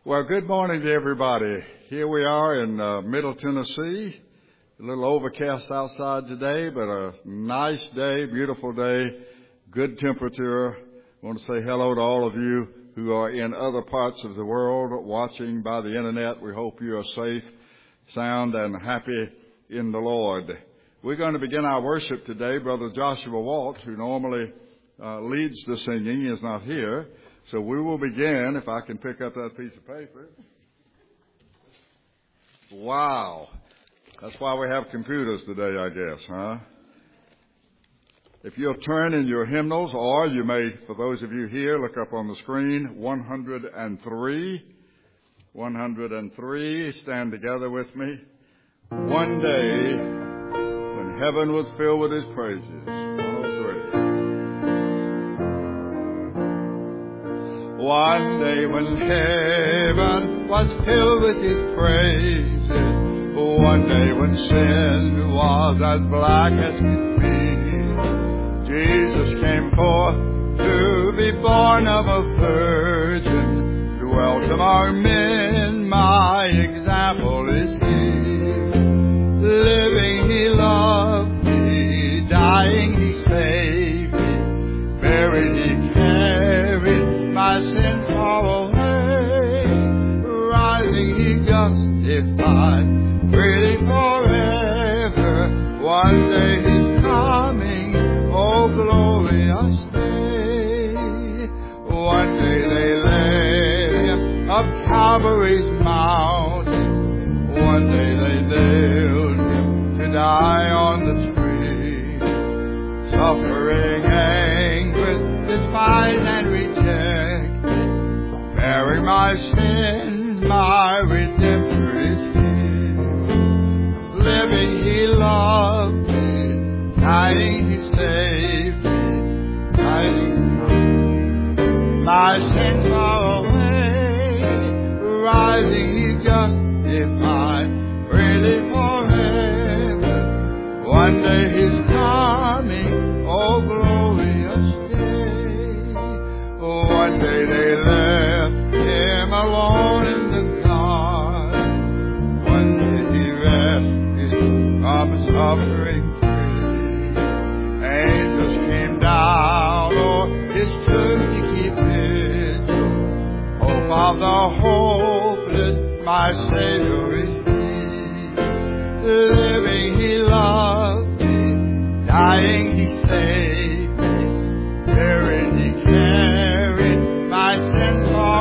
Well, good morning to everybody. Here we are in Middle Tennessee. A little overcast outside today, but a nice day, beautiful day, good temperature. I want to say hello to all of you who are in other parts of the world watching by the internet. We hope you are safe, sound, and happy in the Lord. We're going to begin our worship today. Brother Joshua Walt, who normally leads the singing, is not here. So we will begin, if I can pick up that piece of paper. Wow. That's why we have computers today, I guess, huh? If you'll turn in your hymnals, or you may, for those of you here, look up on the screen, 103. 103, stand together with me. One day, when heaven was filled with His praises. 103. One day when heaven was filled with His praises, one day when sin was as black as could be, Jesus came forth to be born of a virgin, dwelt among men, my example is He. Living He loved me, dying He saved me, buried He carried my sins far away, rising He justified, really forever. One day He's coming, oh glorious day. One day they led Him up Calvary's mountain. One day they nailed Him to die on the tree, suffering, anguish, despised and rejected. Bearing my sins, my Redemptor is He. Living He loved me, dying He saved me, dying my sins far away, rising He justified, really forever. One day He's coming, oh glorious day. One day they left Him alone in the garden. One day He rescued from suffering free. Angels came down, oh, His tomb to keep vigil. Hope of the hopeless, my Savior is He. Living He loved me, dying He saved me, buried He carried my sins far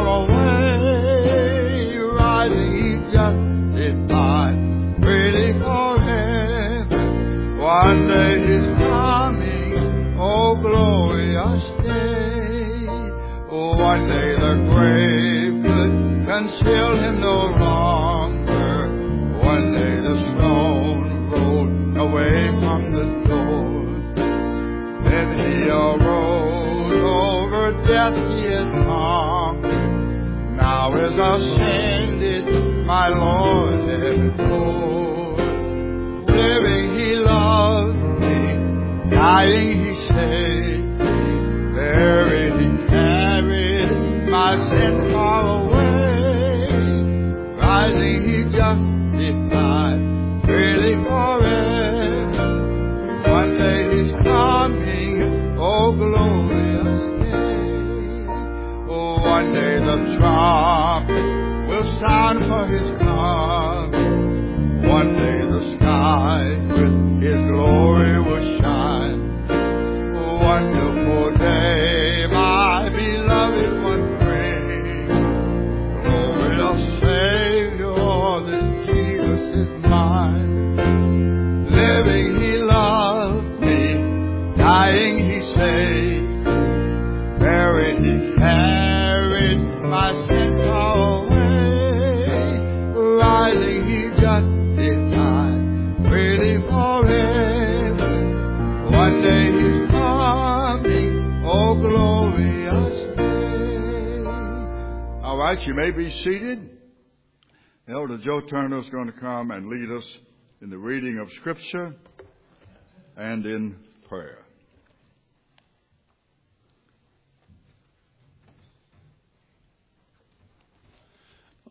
away, rising He justified, really forever. One day He's coming, oh glorious day. One day the grave could conceal Him no longer. One day the stone rolled away from the door. Then He arose, over death He is conquered. Now is ascended, my Lord heavenward. Living He loved me, dying He saved me, buried He carried my sins far away, rising He justified, really forever. One day He's coming, oh glorious day. Oh, one day the trumpet will sound for His coming. One day the sky with His glory will shine. Wonderful day, my beloved one brings. Glorious Savior, this Jesus is mine. Living He loved me, dying He saved, buried He carried my sins far away, rising He justified, really forever. One day He's coming, oh glorious day. All right, you may be seated. Elder Joe Turner is going to come and lead us in the reading of Scripture and in prayer.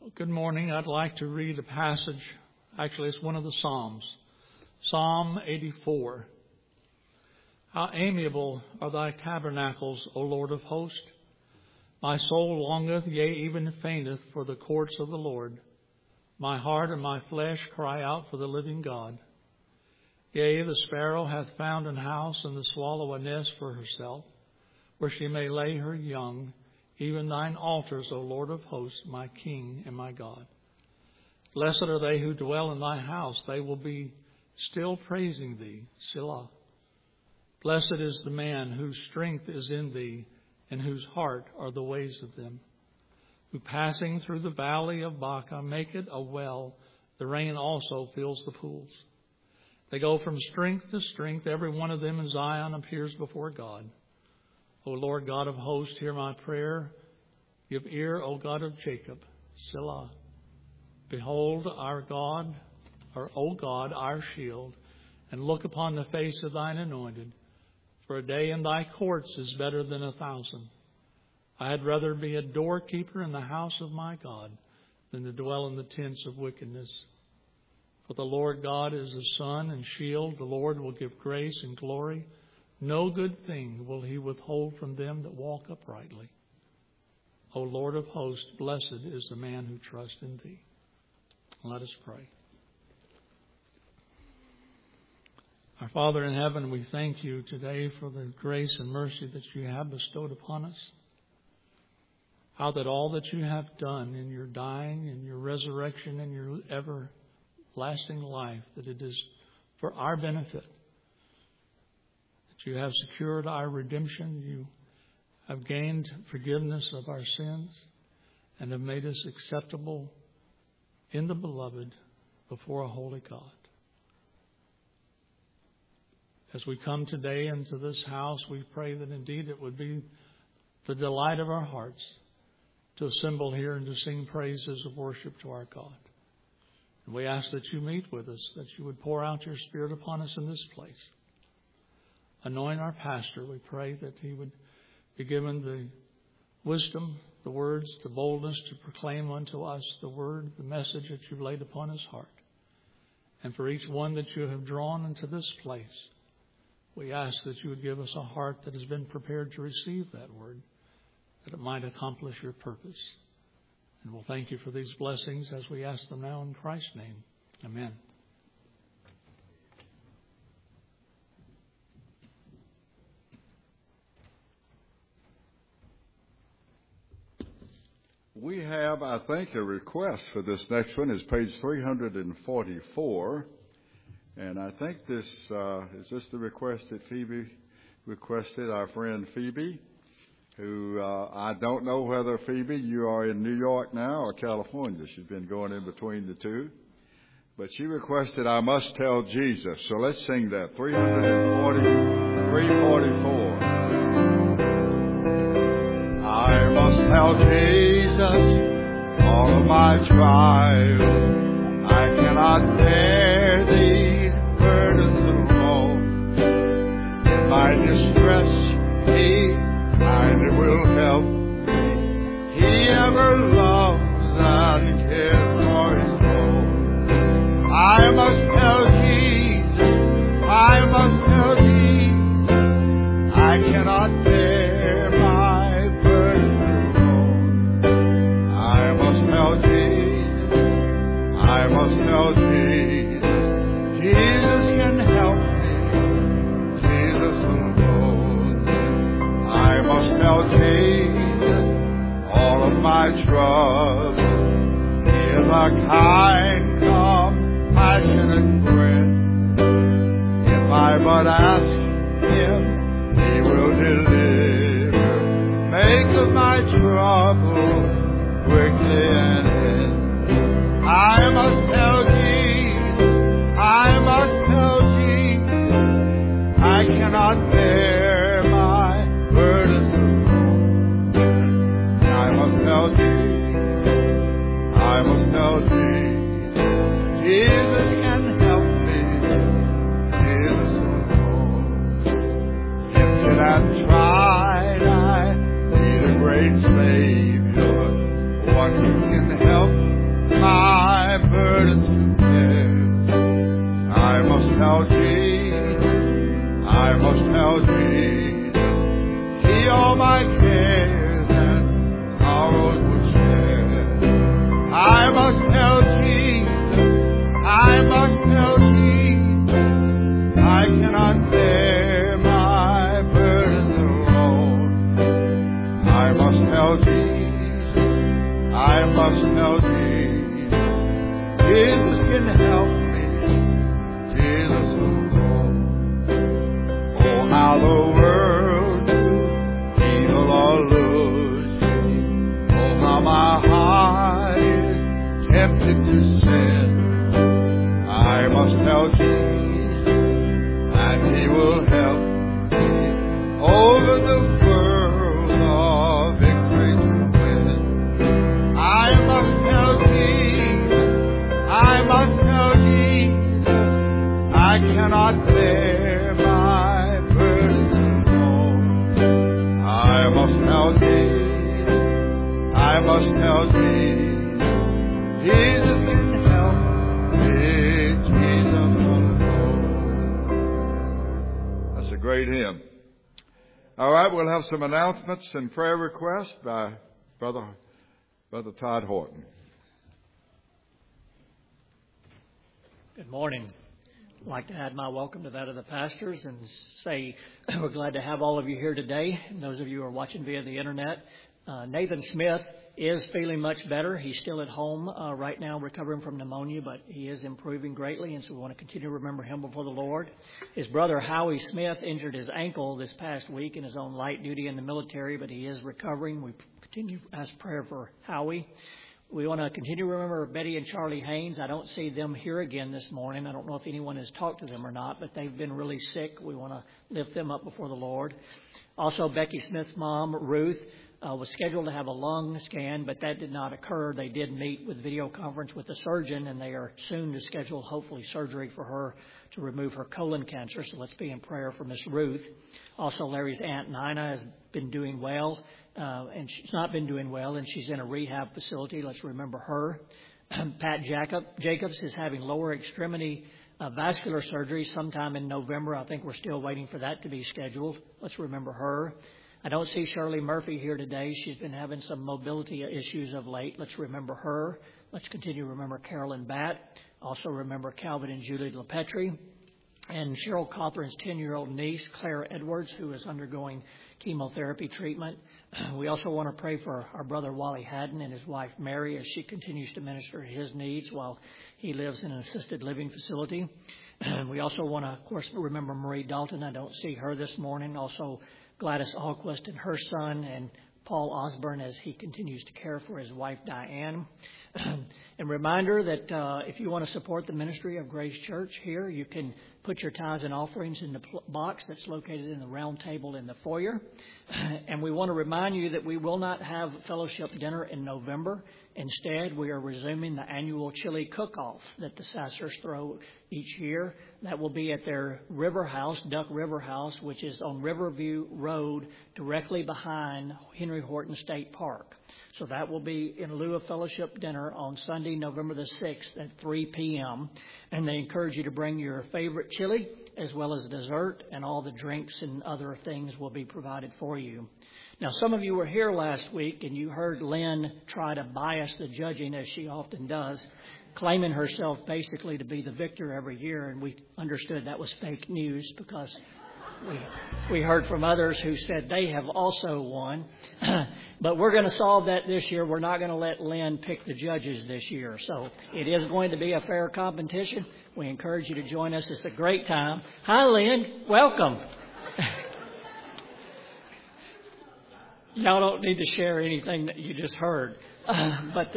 Good morning. I'd like to read a passage. Actually, it's one of the Psalms. Psalm 84. How amiable are thy tabernacles, O Lord of hosts! My soul longeth, yea, even fainteth, for the courts of the Lord. My heart and my flesh cry out for the living God. Yea, the sparrow hath found an house, and the swallow a nest for herself, where she may lay her young, even thine altars, O Lord of hosts, my King and my God. Blessed are they who dwell in thy house. They will be still praising thee. Selah. Blessed is the man whose strength is in thee, and whose heart are the ways of them. Who passing through the valley of Baca make it a well, the rain also fills the pools. They go from strength to strength. Every one of them in Zion appears before God. O Lord God of hosts, hear my prayer. Give ear, O God of Jacob. Selah. Behold our God, O God, our shield, and look upon the face of thine anointed. For a day in thy courts is better than 1,000. I had rather be a doorkeeper in the house of my God than to dwell in the tents of wickedness. For the Lord God is a sun and shield. The Lord will give grace and glory. No good thing will he withhold from them that walk uprightly. O Lord of hosts, blessed is the man who trusts in thee. Let us pray. Our Father in heaven, we thank you today for the grace and mercy that you have bestowed upon us. How that all that you have done in your dying and your resurrection and your everlasting life, that it is for our benefit. You have secured our redemption. You have gained forgiveness of our sins and have made us acceptable in the beloved before a holy God. As we come today into this house, we pray that indeed it would be the delight of our hearts to assemble here and to sing praises of worship to our God. And we ask that you meet with us, that you would pour out your Spirit upon us in this place. Anoint our pastor. We pray that he would be given the wisdom, the words, the boldness to proclaim unto us the word, the message that you've laid upon his heart. And for each one that you have drawn into this place, we ask that you would give us a heart that has been prepared to receive that word, that it might accomplish your purpose. And we'll thank you for these blessings as we ask them now in Christ's name. Amen. We have, I think, a request for this next one. It's page 344. And I think this is this the request that Phoebe requested, our friend Phoebe, who I don't know whether, Phoebe, you are in New York now or California. She's been going in between the two. But she requested, I Must Tell Jesus. So let's sing that, 344. I must tell Jesus all of my trials. I cannot bear these burdens alone. In my distress, He kindly will help me. He ever loves and cares for His own. I must tell Jesus, I must tell Jesus, I cannot bear my burden alone. I must tell Jesus, I must tell Jesus, Jesus can help me, Jesus alone. I must tell Jesus all of my troubles. He is a kind, compassionate friend. If I but ask Him, He will deliver. Make of my trouble quickly an end. I must tell Jesus, I must tell Jesus, I cannot bear my burdens alone. I must tell Jesus, I must tell Jesus, Jesus can help me, Jesus alone. Tempted and tried, I need a great Savior, one who can help I must tell Jesus. Jesus can help me. Jesus alone. Oh, how the world evil or lose. Oh, how my heart is tempted to sin. I must tell Jesus, and He will help me over the world of victory to win. I must tell Jesus, I must tell Jesus, I cannot bear my burdens alone. I must tell Jesus, I must tell Jesus, Jesus can help me, Jesus alone. That's a great hymn. All right, we'll have some announcements and prayer requests by Brother Todd Horton. Good morning. I'd like to add my welcome to that of the pastors and say we're glad to have all of you here today, and those of you who are watching via the internet. Nathan Smith is feeling much better. He's still at home right now recovering from pneumonia, but he is improving greatly, and so we want to continue to remember him before the Lord. His brother, Howie Smith, injured his ankle this past week in his own light duty in the military, but he is recovering. We continue to ask prayer for Howie. We want to continue to remember Betty and Charlie Haynes. I don't see them here again this morning. I don't know if anyone has talked to them or not, but they've been really sick. We want to lift them up before the Lord. Also, Becky Smith's mom, Ruth, was scheduled to have a lung scan, but that did not occur. They did meet with video conference with the surgeon, and they are soon to schedule, hopefully, surgery for her to remove her colon cancer. So let's be in prayer for Miss Ruth. Also, Larry's Aunt Nina has been doing well, and she's not been doing well, and she's in a rehab facility. Let's remember her. Pat Jacobs is having lower extremity vascular surgery sometime in November. I think we're still waiting for that to be scheduled. Let's remember her. I don't see Shirley Murphy here today. She's been having some mobility issues of late. Let's remember her. Let's continue to remember Carolyn Batt. Also remember Calvin and Julie LePetri. And Cheryl Cothran's 10-year-old niece, Claire Edwards, who is undergoing chemotherapy treatment. We also want to pray for our brother Wally Haddon and his wife Mary as she continues to minister his needs while he lives in an assisted living facility. We also want to, of course, remember Marie Dalton. I don't see her this morning. Also Gladys Alquist and her son, and Paul Osborne as he continues to care for his wife Diane. And reminder that if you want to support the ministry of Grace Church here, you can put your tithes and offerings in the box that's located in the round table in the foyer. And we want to remind you that we will not have fellowship dinner in November. Instead, we are resuming the annual chili cook-off that the Sassers throw each year. That will be at their River House, Duck River House, which is on Riverview Road, directly behind Henry Horton State Park. So that will be in lieu of fellowship dinner on Sunday, November the 6th at 3 p.m. And they encourage you to bring your favorite chili as well as dessert, and all the drinks and other things will be provided for you. Now, some of you were here last week, and you heard Lynn try to bias the judging, as she often does, claiming herself basically to be the victor every year, and we understood that was fake news because we heard from others who said they have also won. But we're going to solve that this year. We're not going to let Lynn pick the judges this year. So it is going to be a fair competition. We encourage you to join us. It's a great time. Hi, Lynn. Welcome. Y'all don't need to share anything that you just heard. But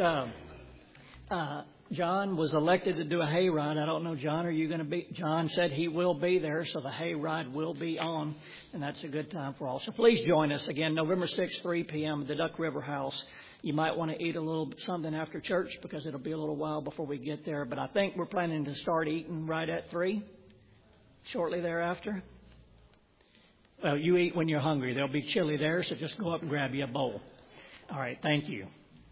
John was elected to do a hayride. I don't know, John, are you going to be? John said he will be there, so the hayride will be on, and that's a good time for all. So please join us again, November 6th, 3 p.m. at the Duck River House. You might want to eat a little something after church because it'll be a little while before we get there. But I think we're planning to start eating right at 3, shortly thereafter. Well, you eat when you're hungry. There'll be chili there, so just go up and grab you a bowl. All right, thank you.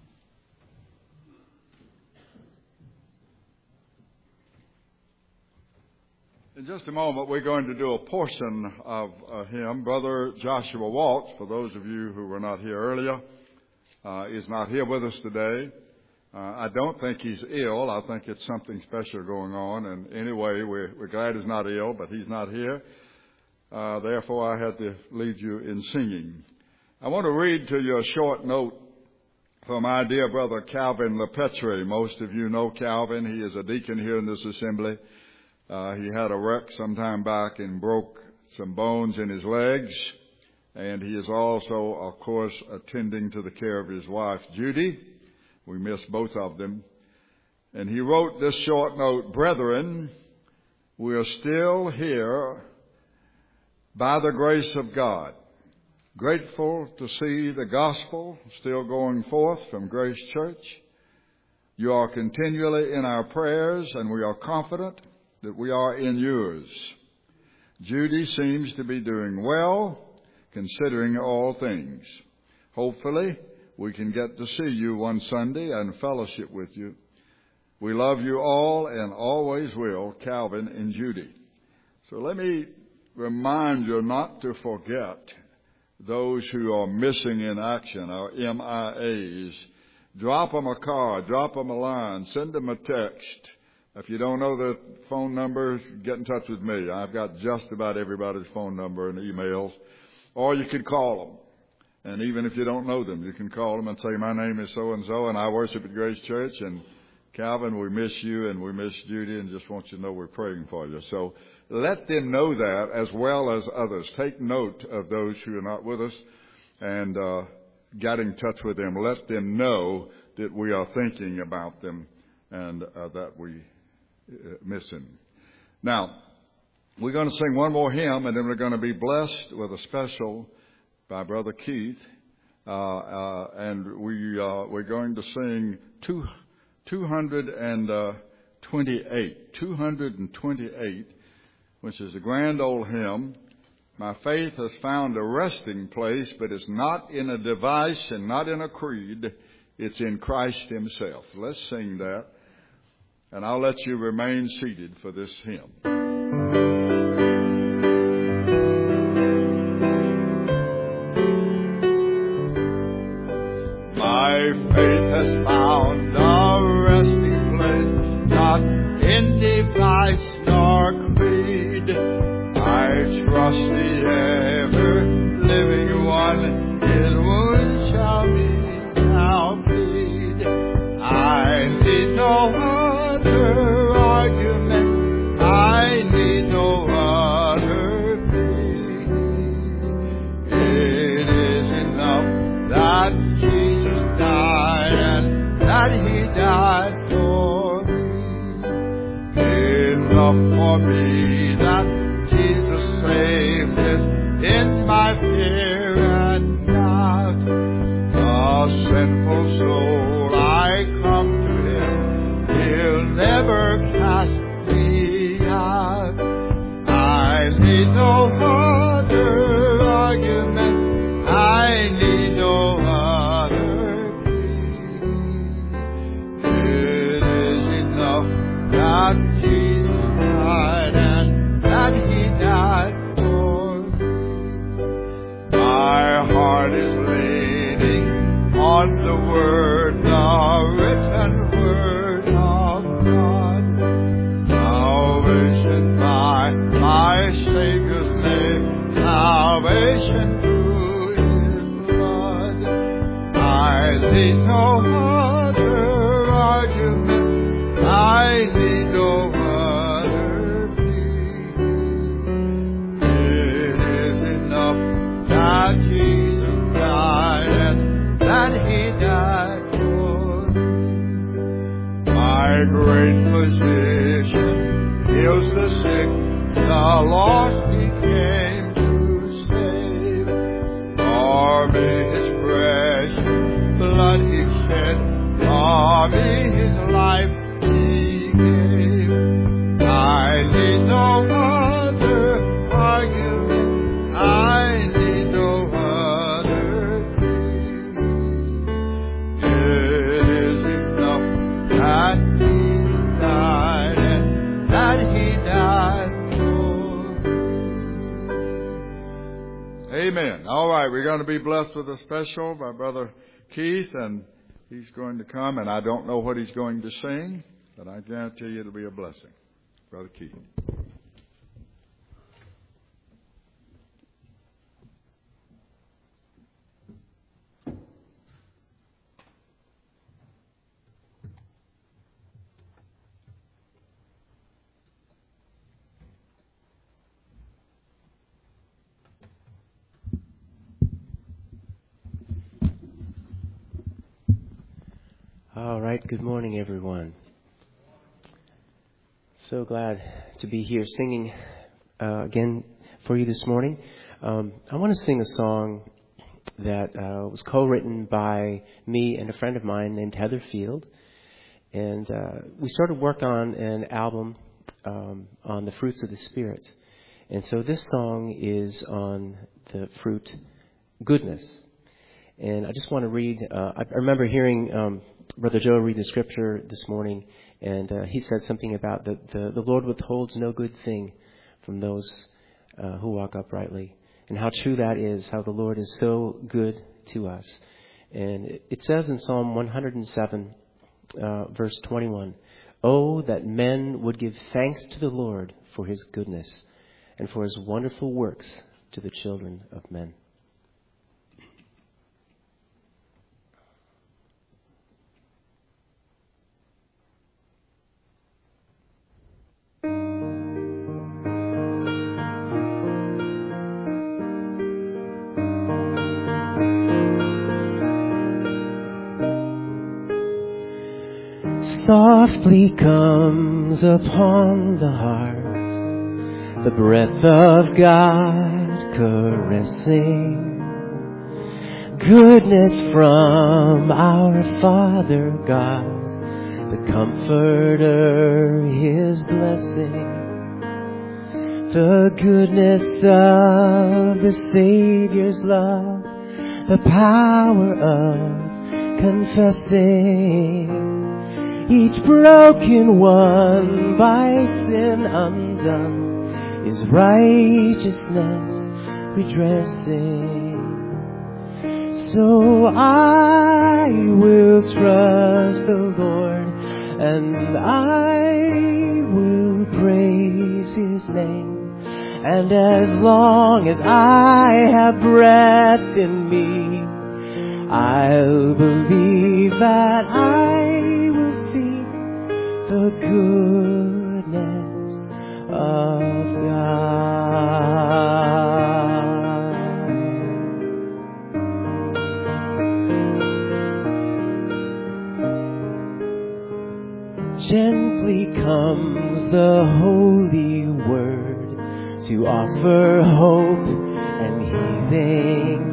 In just a moment, we're going to do a portion of a hymn. Brother Joshua Waltz, for those of you who were not here earlier, is not here with us today. I don't think he's ill. I think it's something special going on. And anyway, we're glad he's not ill, but he's not here. Therefore, I had to lead you in singing. I want to read to you a short note for my dear brother Calvin LePetre. Most of you know Calvin. He is a deacon here in this assembly. He had a wreck some time back and broke some bones in his legs. And he is also, of course, attending to the care of his wife, Judy. We miss both of them. And he wrote this short note: "Brethren, we are still here by the grace of God. Grateful to see the gospel still going forth from Grace Church. You are continually in our prayers, and we are confident that we are in yours. Judy seems to be doing well, considering all things. Hopefully, we can get to see you one Sunday and fellowship with you. We love you all and always will, Calvin and Judy." So let me remind you not to forget those who are missing in action, our MIAs. Drop them a card, drop them a line, send them a text. If you don't know the phone number, get in touch with me. I've got just about everybody's phone number and emails. Or you could call them. And even if you don't know them, you can call them and say, "My name is so-and-so, and I worship at Grace Church. And Calvin, we miss you, and we miss Judy, and just want you to know we're praying for you." So let them know that, as well as others. Take note of those who are not with us and get in touch with them. Let them know that we are thinking about them and that we miss them. Now, we're going to sing one more hymn, and then we're going to be blessed with a special by Brother Keith. And we're going to sing 228, which is a grand old hymn. "My faith has found a resting place, but it's not in a device and not in a creed. It's in Christ Himself." Let's sing that, and I'll let you remain seated for this hymn. My faith has found a resting place, not in device nor creed. I trust the ever-living one, His wounds shall bleed. I need no other argument, I need no other plea. It is enough that Jesus died, and that He died for me. Enough for me that Jesus saved. It ends my fear and doubt. A sinful soul, I come to Him. He'll never cast me out. I need no other argument, I need no other plea. It is enough that Jesus died, and that He died for me. My heart is leaning on the Word, the written Word of God. Salvation by my Savior's name, salvation through His blood. I need no other argument, I need no other plea. It is enough that Jesus died, and that He died for me. My great physician heals the sick, the lost He came to save. For me His precious blood He shed, for me His life He gave. I need no other argument, I need no other plea. It is enough that Jesus died, and that He died for me. Amen. All right, we're going to be blessed with a special by Brother Keith, and he's going to come, and I don't know what he's going to sing, but I guarantee you it'll be a blessing. Brother Keith. All right, good morning, everyone. So glad to be here singing again for you this morning. I want to sing a song that was co-written by me and a friend of mine named Heather Field. And we started work on an album on the fruits of the Spirit. And so this song is on the fruit goodness. And I just want to read, I remember hearing Brother Joe read the scripture this morning, and he said something about the Lord withholds no good thing from those who walk uprightly, and how true that is, how the Lord is so good to us. And it says in Psalm 107, verse 21, "Oh, that men would give thanks to the Lord for his goodness and for his wonderful works to the children of men." Softly comes upon the heart the breath of God caressing, goodness from our Father God, the Comforter, his blessing, the goodness of the Savior's love, the power of confessing. Each broken one by sin undone is righteousness redressing. So I will trust the Lord, and I will praise his name. And as long as I have breath in me, I'll believe that I the goodness of God. Gently comes the Holy Word to offer hope and healing,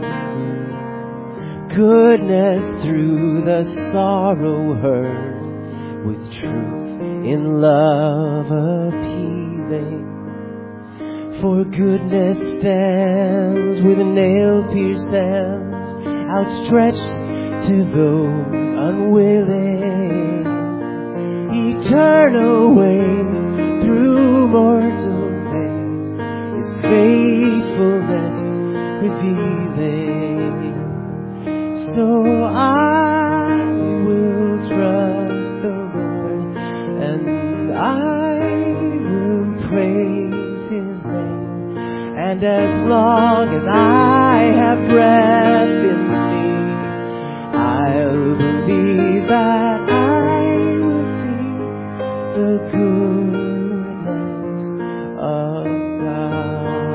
goodness through the sorrow heard, with truth in love appealing. For goodness stands with nail-pierced hands outstretched to those unwilling. Eternal ways through mortal days, his faithfulness revealing. So I will trust the Lord, and I will praise his name. And as long as I have breath in me, I'll believe that I will see the goodness of God.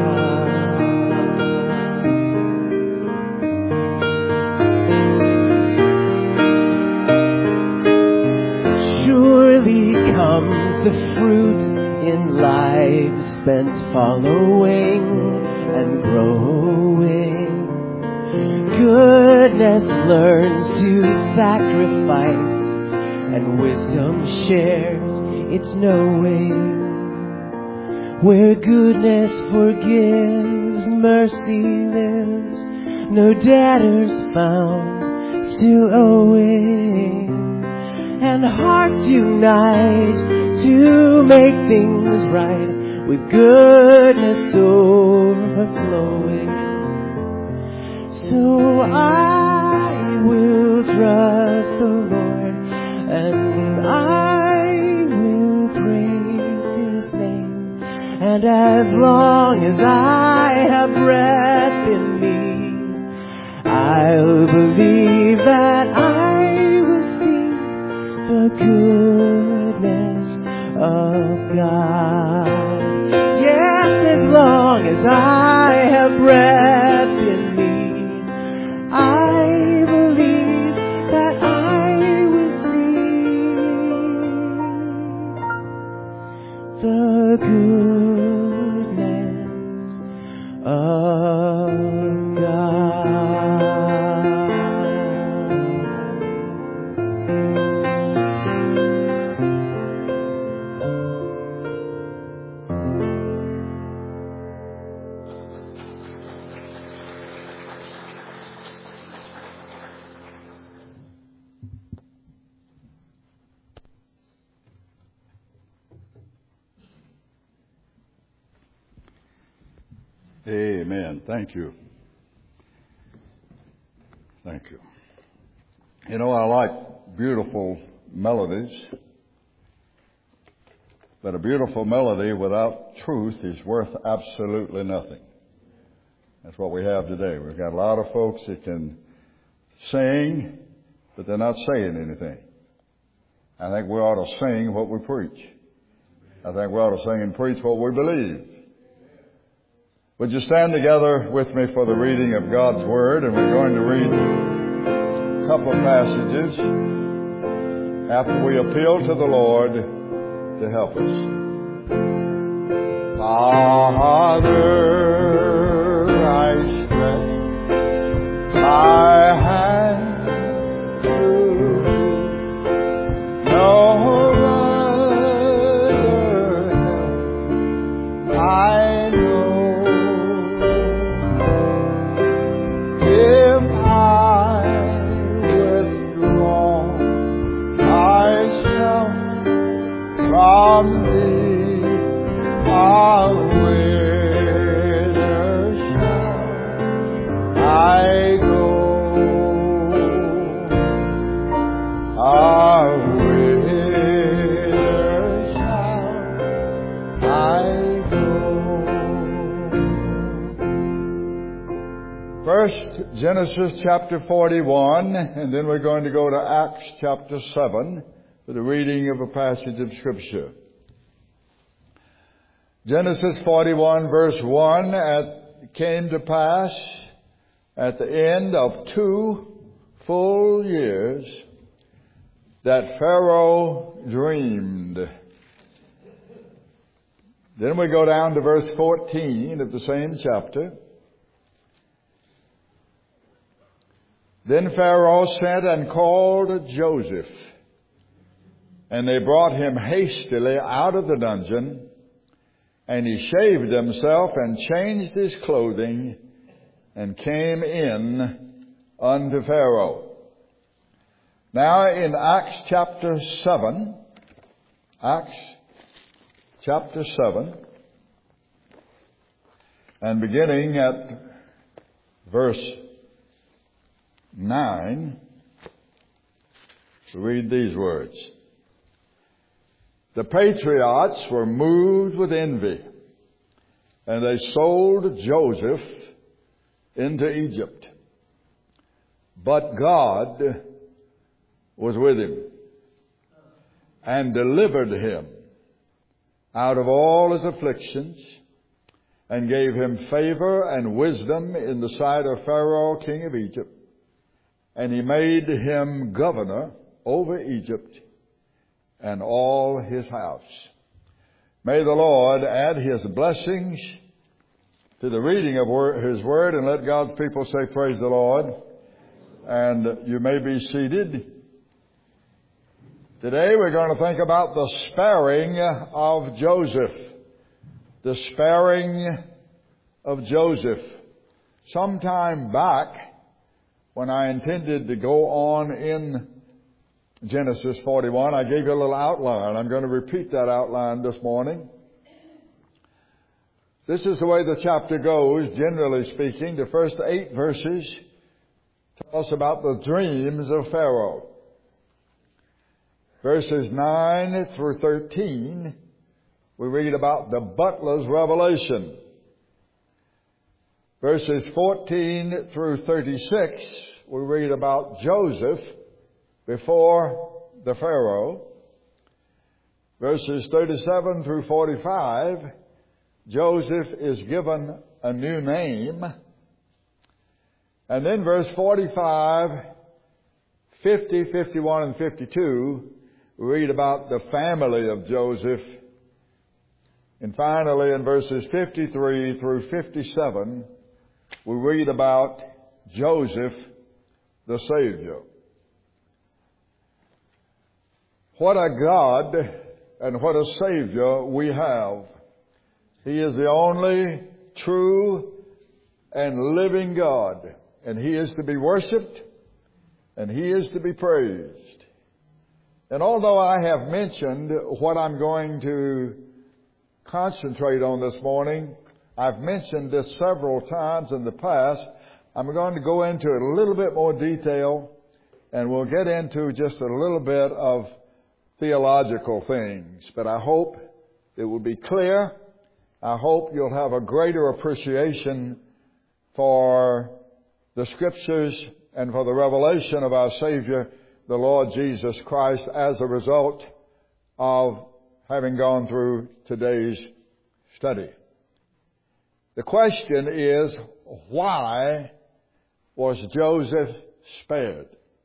Surely comes the fruit in life spent following and growing. Goodness learns to sacrifice, and wisdom shares its knowing. Where goodness forgives, mercy lives, no debtors found still owing. And hearts unite to make things right, with goodness overflowing. So I will trust the Lord, and I will praise his name. And as long as I have breath in me, I'll believe that I will see the goodness of God. Yes, as long as I have breath in me, I believe that I will Amen. Thank you. Thank you. You know, I like beautiful melodies, but a beautiful melody without truth is worth absolutely nothing. That's what we have today. We've got a lot of folks that can sing, but they're not saying anything. I think we ought to sing what we preach. I think we ought to sing and preach what we believe. Would you stand together with me for the reading of God's Word? And we're going to read a couple of passages after we appeal to the Lord to help us. Father, I stretch my hand to thee. No other help I know. If I withdraw myself from thee, whither shall I go? Whither shall I go? First, Genesis chapter 41, and then we're going to go to Acts chapter 7 for the reading of a passage of Scripture. Genesis 41 verse 1, it came to pass at the end of 2 full years that Pharaoh dreamed. Then we go down to verse 14 of the same chapter. Then Pharaoh sent and called Joseph, and they brought him hastily out of the dungeon, and he shaved himself and changed his clothing and came in unto Pharaoh. Now in Acts chapter 7, and beginning at verse 9, we read these words. The patriots were moved with envy, and they sold Joseph into Egypt. But God was with him and delivered him out of all his afflictions and gave him favor and wisdom in the sight of Pharaoh, king of Egypt. And he made him governor over Egypt and all his house. May the Lord add his blessings to the reading of his word, and let God's people say, praise the Lord. And you may be seated. Today we're going to think about the sparing of Joseph. The sparing of Joseph. Sometime back, when I intended to go on in Genesis 41, I gave you a little outline. I'm going to repeat that outline this morning. This is the way the chapter goes, generally speaking. The first 8 verses tell us about the dreams of Pharaoh. Verses 9 through 13, we read about the butler's revelation. Verses 14 through 36, we read about Joseph before the Pharaoh. Verses 37 through 45, Joseph is given a new name. And then verse 45, 50, 51, and 52, we read about the family of Joseph. And finally, in verses 53 through 57, we read about Joseph, the Savior. What a God and what a Savior we have. He is the only true and living God, and He is to be worshiped, and He is to be praised. And although I have mentioned what I'm going to concentrate on this morning, I've mentioned this several times in the past, I'm going to go into it a little bit more detail, and we'll get into just a little bit of theological things. But I hope it will be clear. I hope you'll have a greater appreciation for the Scriptures and for the revelation of our Savior, the Lord Jesus Christ, as a result of having gone through today's study. The question is, why was Joseph spared?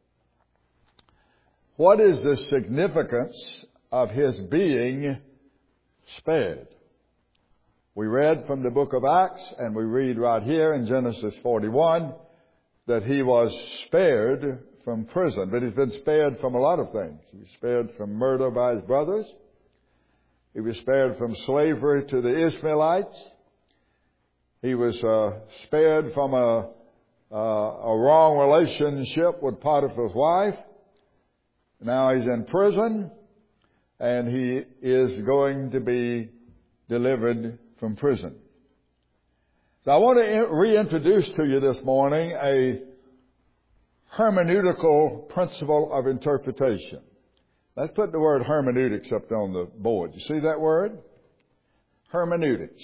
What is the significance of his being spared? We read from the book of Acts, and we read right here in Genesis 41 that he was spared from prison. But he's been spared from a lot of things. He was spared from murder by his brothers. He was spared from slavery to the Ishmaelites. He was spared from a wrong relationship with Potiphar's wife. Now he's in prison, and he is going to be delivered from prison. So I want to reintroduce to you this morning a hermeneutical principle of interpretation. Let's put the word hermeneutics up on the board. You see that word? Hermeneutics.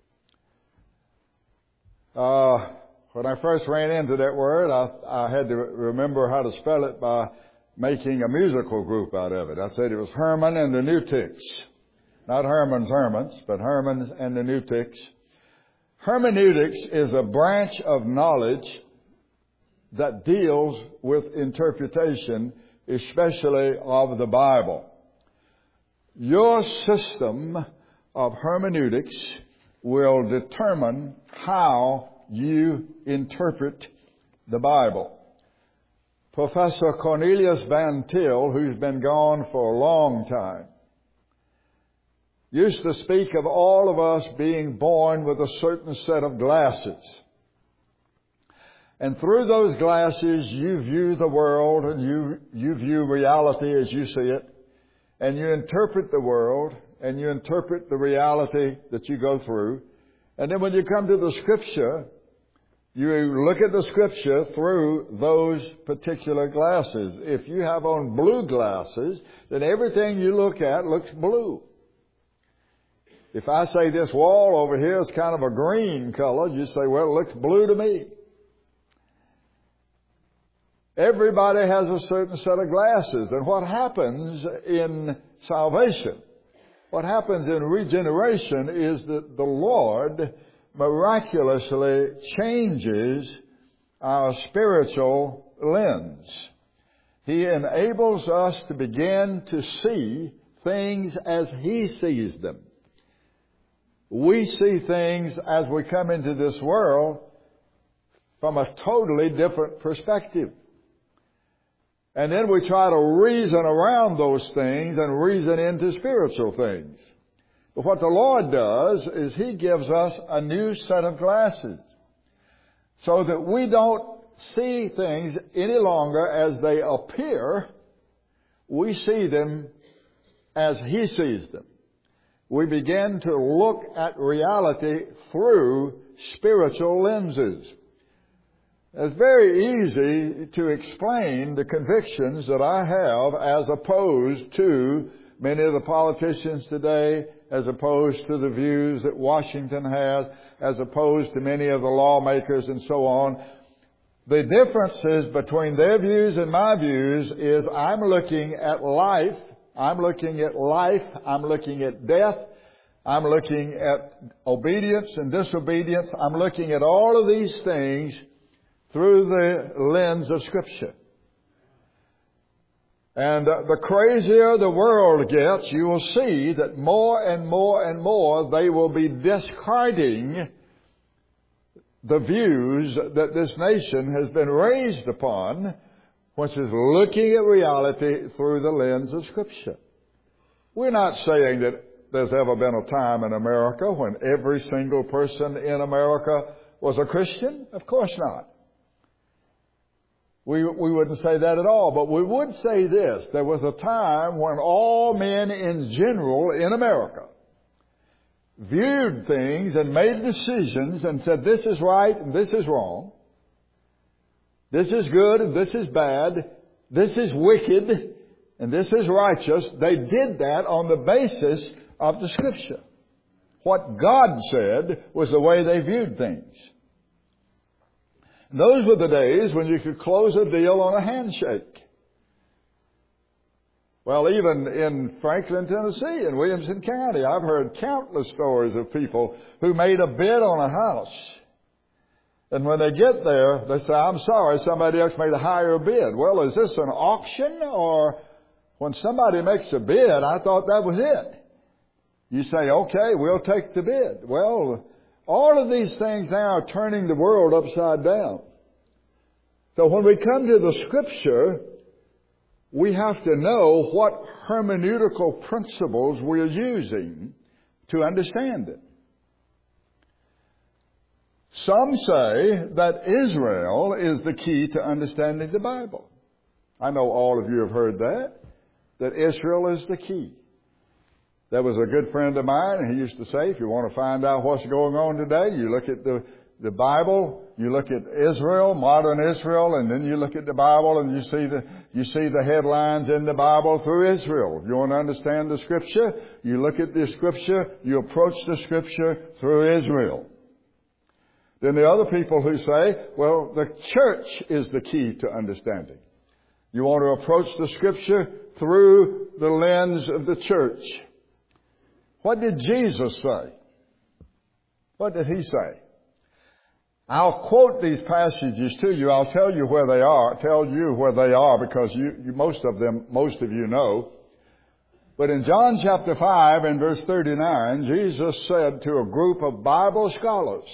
When I first ran into that word, I had to remember how to spell it by making a musical group out of it. I said it was Herman and the Newtics. Not Herman's Hermans, but Herman and the Newtics. Hermeneutics is a branch of knowledge that deals with interpretation, especially of the Bible. Your system of hermeneutics will determine how you interpret the Bible. Professor Cornelius Van Til, who's been gone for a long time, used to speak of all of us being born with a certain set of glasses. And through those glasses, you view the world and you view reality as you see it. And you interpret the world and you interpret the reality that you go through. And then when you come to the Scripture, you look at the Scripture through those particular glasses. If you have on blue glasses, then everything you look at looks blue. If I say this wall over here is kind of a green color, you say, well, it looks blue to me. Everybody has a certain set of glasses. And what happens in salvation, what happens in regeneration is that the Lord miraculously changes our spiritual lens. He enables us to begin to see things as He sees them. We see things as we come into this world from a totally different perspective. And then we try to reason around those things and reason into spiritual things. But what the Lord does is He gives us a new set of glasses so that we don't see things any longer as they appear. We see them as He sees them. We begin to look at reality through spiritual lenses. It's very easy to explain the convictions that I have as opposed to many of the politicians today, as opposed to the views that Washington has, as opposed to many of the lawmakers and so on. The differences between their views and my views is I'm looking at life, I'm looking at death, I'm looking at obedience and disobedience, I'm looking at all of these things through the lens of Scripture. And the crazier the world gets, you will see that more and more and more they will be discarding the views that this nation has been raised upon, which is looking at reality through the lens of Scripture. We're not saying that there's ever been a time in America when every single person in America was a Christian. Of course not. We wouldn't say that at all, but we would say this. There was a time when all men in general in America viewed things and made decisions and said, this is right and this is wrong. This is good and this is bad. This is wicked and this is righteous. They did that on the basis of the Scripture. What God said was the way they viewed things. Those were the days when you could close a deal on a handshake. Well, even in Franklin, Tennessee, in Williamson County, I've heard countless stories of people who made a bid on a house. And when they get there, they say, I'm sorry, somebody else made a higher bid. Well, is this an auction? Or when somebody makes a bid, I thought that was it. You say, okay, we'll take the bid. Well, all of these things now are turning the world upside down. So when we come to the Scripture, we have to know what hermeneutical principles we're using to understand it. Some say that Israel is the key to understanding the Bible. I know all of you have heard that Israel is the key. There was a good friend of mine, and he used to say, if you want to find out what's going on today, you look at the Bible, you look at Israel, modern Israel, and then you look at the Bible and you see the headlines in the Bible through Israel. If you want to understand the Scripture, you look at the Scripture, you approach the Scripture through Israel. Then the other people who say, well, the church is the key to understanding. You want to approach the Scripture through the lens of the church. What did Jesus say? What did He say? I'll quote these passages to you. I'll tell you where they are. Because most of you know. But in John chapter 5 and verse 39, Jesus said to a group of Bible scholars,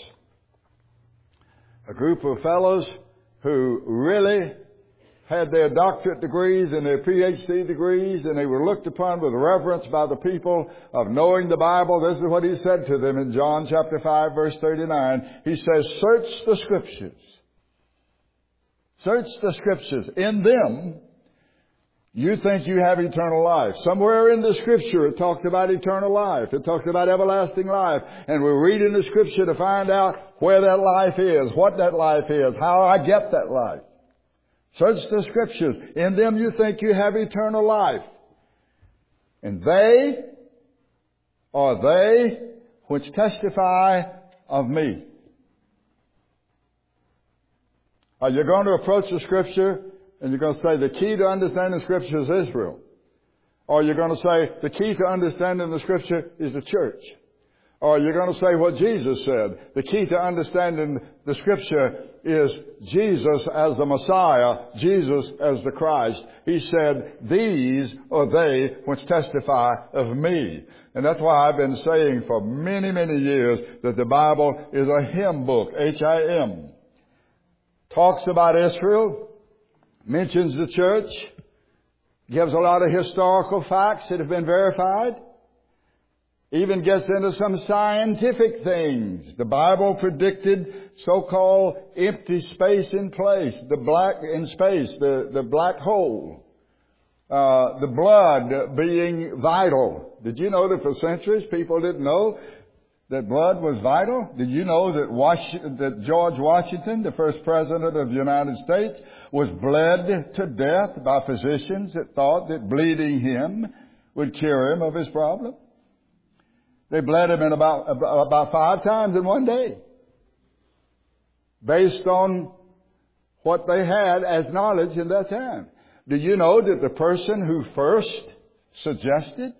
a group of fellows who really had their doctorate degrees and their PhD degrees, and they were looked upon with reverence by the people of knowing the Bible. This is what He said to them in John chapter 5, verse 39. He says, search the Scriptures. Search the Scriptures. In them, you think you have eternal life. Somewhere in the Scripture it talks about eternal life. It talks about everlasting life. And we're reading the Scripture to find out where that life is, what that life is, how I get that life. Search the Scriptures. In them you think you have eternal life. And they are they which testify of me. Are you going to approach the Scripture and you're going to say the key to understanding the Scripture is Israel? Or you're going to say the key to understanding the Scripture is the church? Or you're going to say what Jesus said. The key to understanding the Scripture is Jesus as the Messiah, Jesus as the Christ. He said, these are they which testify of me. And that's why I've been saying for many, many years that the Bible is a hymn book, H-I-M. Talks about Israel, mentions the church, gives a lot of historical facts that have been verified. Even gets into some scientific things. The Bible predicted so-called empty space in place, the black hole, the blood being vital. Did you know that for centuries people didn't know that blood was vital? Did you know that George Washington, the first president of the United States, was bled to death by physicians that thought that bleeding him would cure him of his problem? They bled him in about 5 times in one day, based on what they had as knowledge in that time. Do you know that the person who first suggested,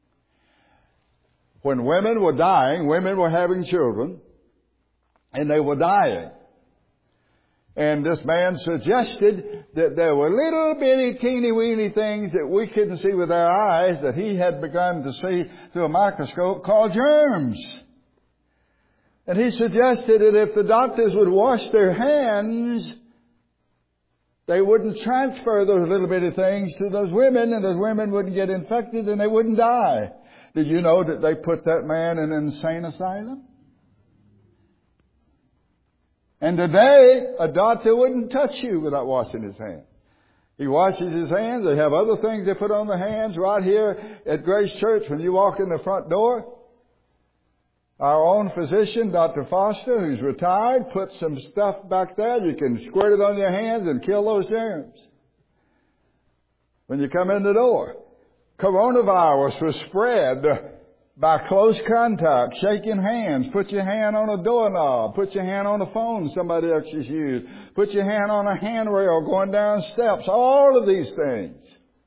when women were dying, women were having children, and they were dying. And this man suggested that there were little bitty teeny weeny things that we couldn't see with our eyes that he had begun to see through a microscope called germs. And he suggested that if the doctors would wash their hands, they wouldn't transfer those little bitty things to those women, and those women wouldn't get infected and they wouldn't die. Did you know that they put that man in an insane asylum? And today, a doctor wouldn't touch you without washing his hands. He washes his hands. They have other things they put on the hands right here at Grace Church when you walk in the front door. Our own physician, Dr. Foster, who's retired, put some stuff back there. You can squirt it on your hands and kill those germs when you come in the door. Coronavirus was spread by close contact, shaking hands. Put your hand on a doorknob. Put your hand on a phone somebody else has used. Put your hand on a handrail going down steps. All of these things.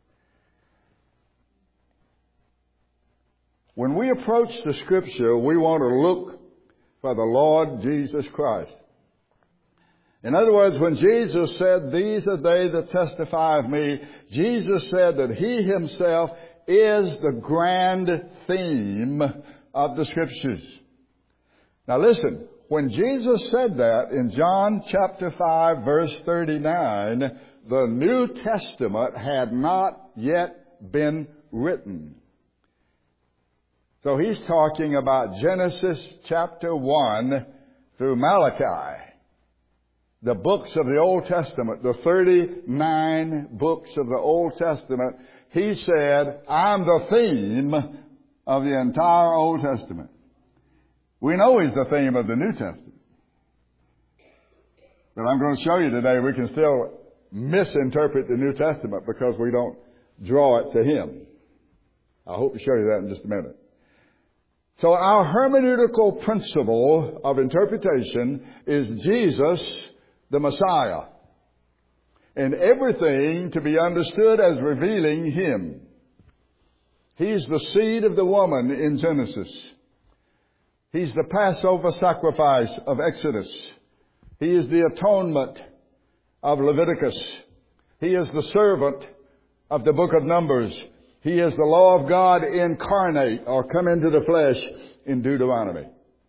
When we approach the Scripture, we want to look for the Lord Jesus Christ. In other words, when Jesus said, "These are they that testify of me," Jesus said that He Himself is the grand theme of the Scriptures. Now listen, when Jesus said that in John chapter 5 verse 39, the New Testament had not yet been written. So He's talking about Genesis chapter 1 through Malachi. The books of the Old Testament, the 39 books of the Old Testament. He said, I'm the theme of the entire Old Testament. We know He's the theme of the New Testament. But I'm going to show you today we can still misinterpret the New Testament because we don't draw it to Him. I hope to show you that in just a minute. So our hermeneutical principle of interpretation is Jesus, the Messiah, and everything to be understood as revealing Him. He's the seed of the woman in Genesis. He's the Passover sacrifice of Exodus. He is the atonement of Leviticus. He is the servant of the book of Numbers. He is the law of God incarnate or come into the flesh in Deuteronomy.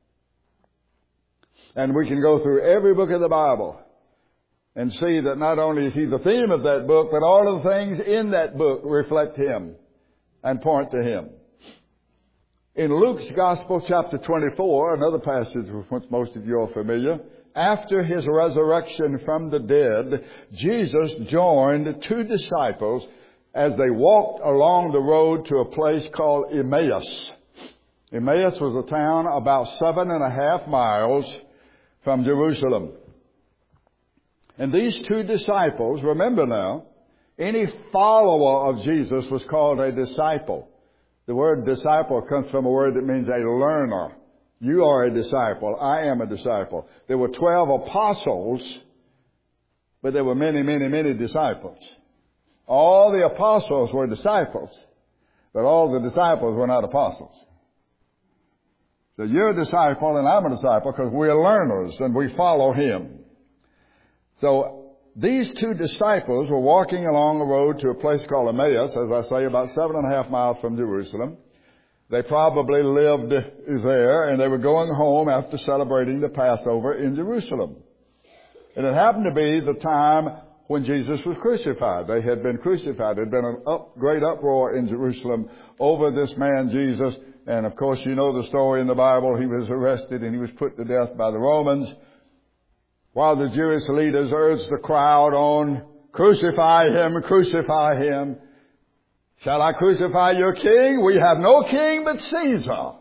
And we can go through every book of the Bible and see that not only is He the theme of that book, but all of the things in that book reflect Him and point to Him. In Luke's Gospel, chapter 24, another passage with which most of you are familiar, after His resurrection from the dead, Jesus joined two disciples as they walked along the road to a place called Emmaus. Emmaus was a town about 7.5 miles from Jerusalem. And these two disciples, remember now, any follower of Jesus was called a disciple. The word disciple comes from a word that means a learner. You are a disciple. I am a disciple. There were 12 apostles, but there were many, many, many disciples. All the apostles were disciples, but all the disciples were not apostles. So you're a disciple and I'm a disciple because we're learners and we follow Him. So these two disciples were walking along the road to a place called Emmaus, as I say, about 7.5 miles from Jerusalem. They probably lived there and they were going home after celebrating the Passover in Jerusalem. And it happened to be the time when Jesus was crucified. They had been crucified. There had been a great uproar in Jerusalem over this man Jesus. And of course, you know the story in the Bible. He was arrested and he was put to death by the Romans, while the Jewish leaders urged the crowd on, crucify Him, crucify Him. Shall I crucify your king? We have no king but Caesar.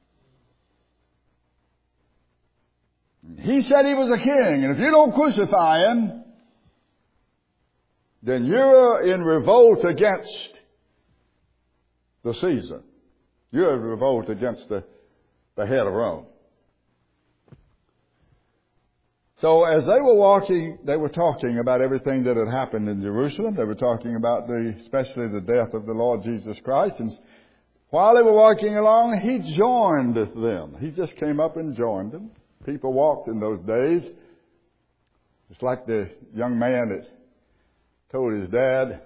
He said He was a king, and if you don't crucify Him, then you're in revolt against the Caesar. You're in revolt against the head of Rome. So as they were walking, they were talking about everything that had happened in Jerusalem. They were talking about especially the death of the Lord Jesus Christ. And while they were walking along, He joined them. He just came up and joined them. People walked in those days. It's like the young man that told his dad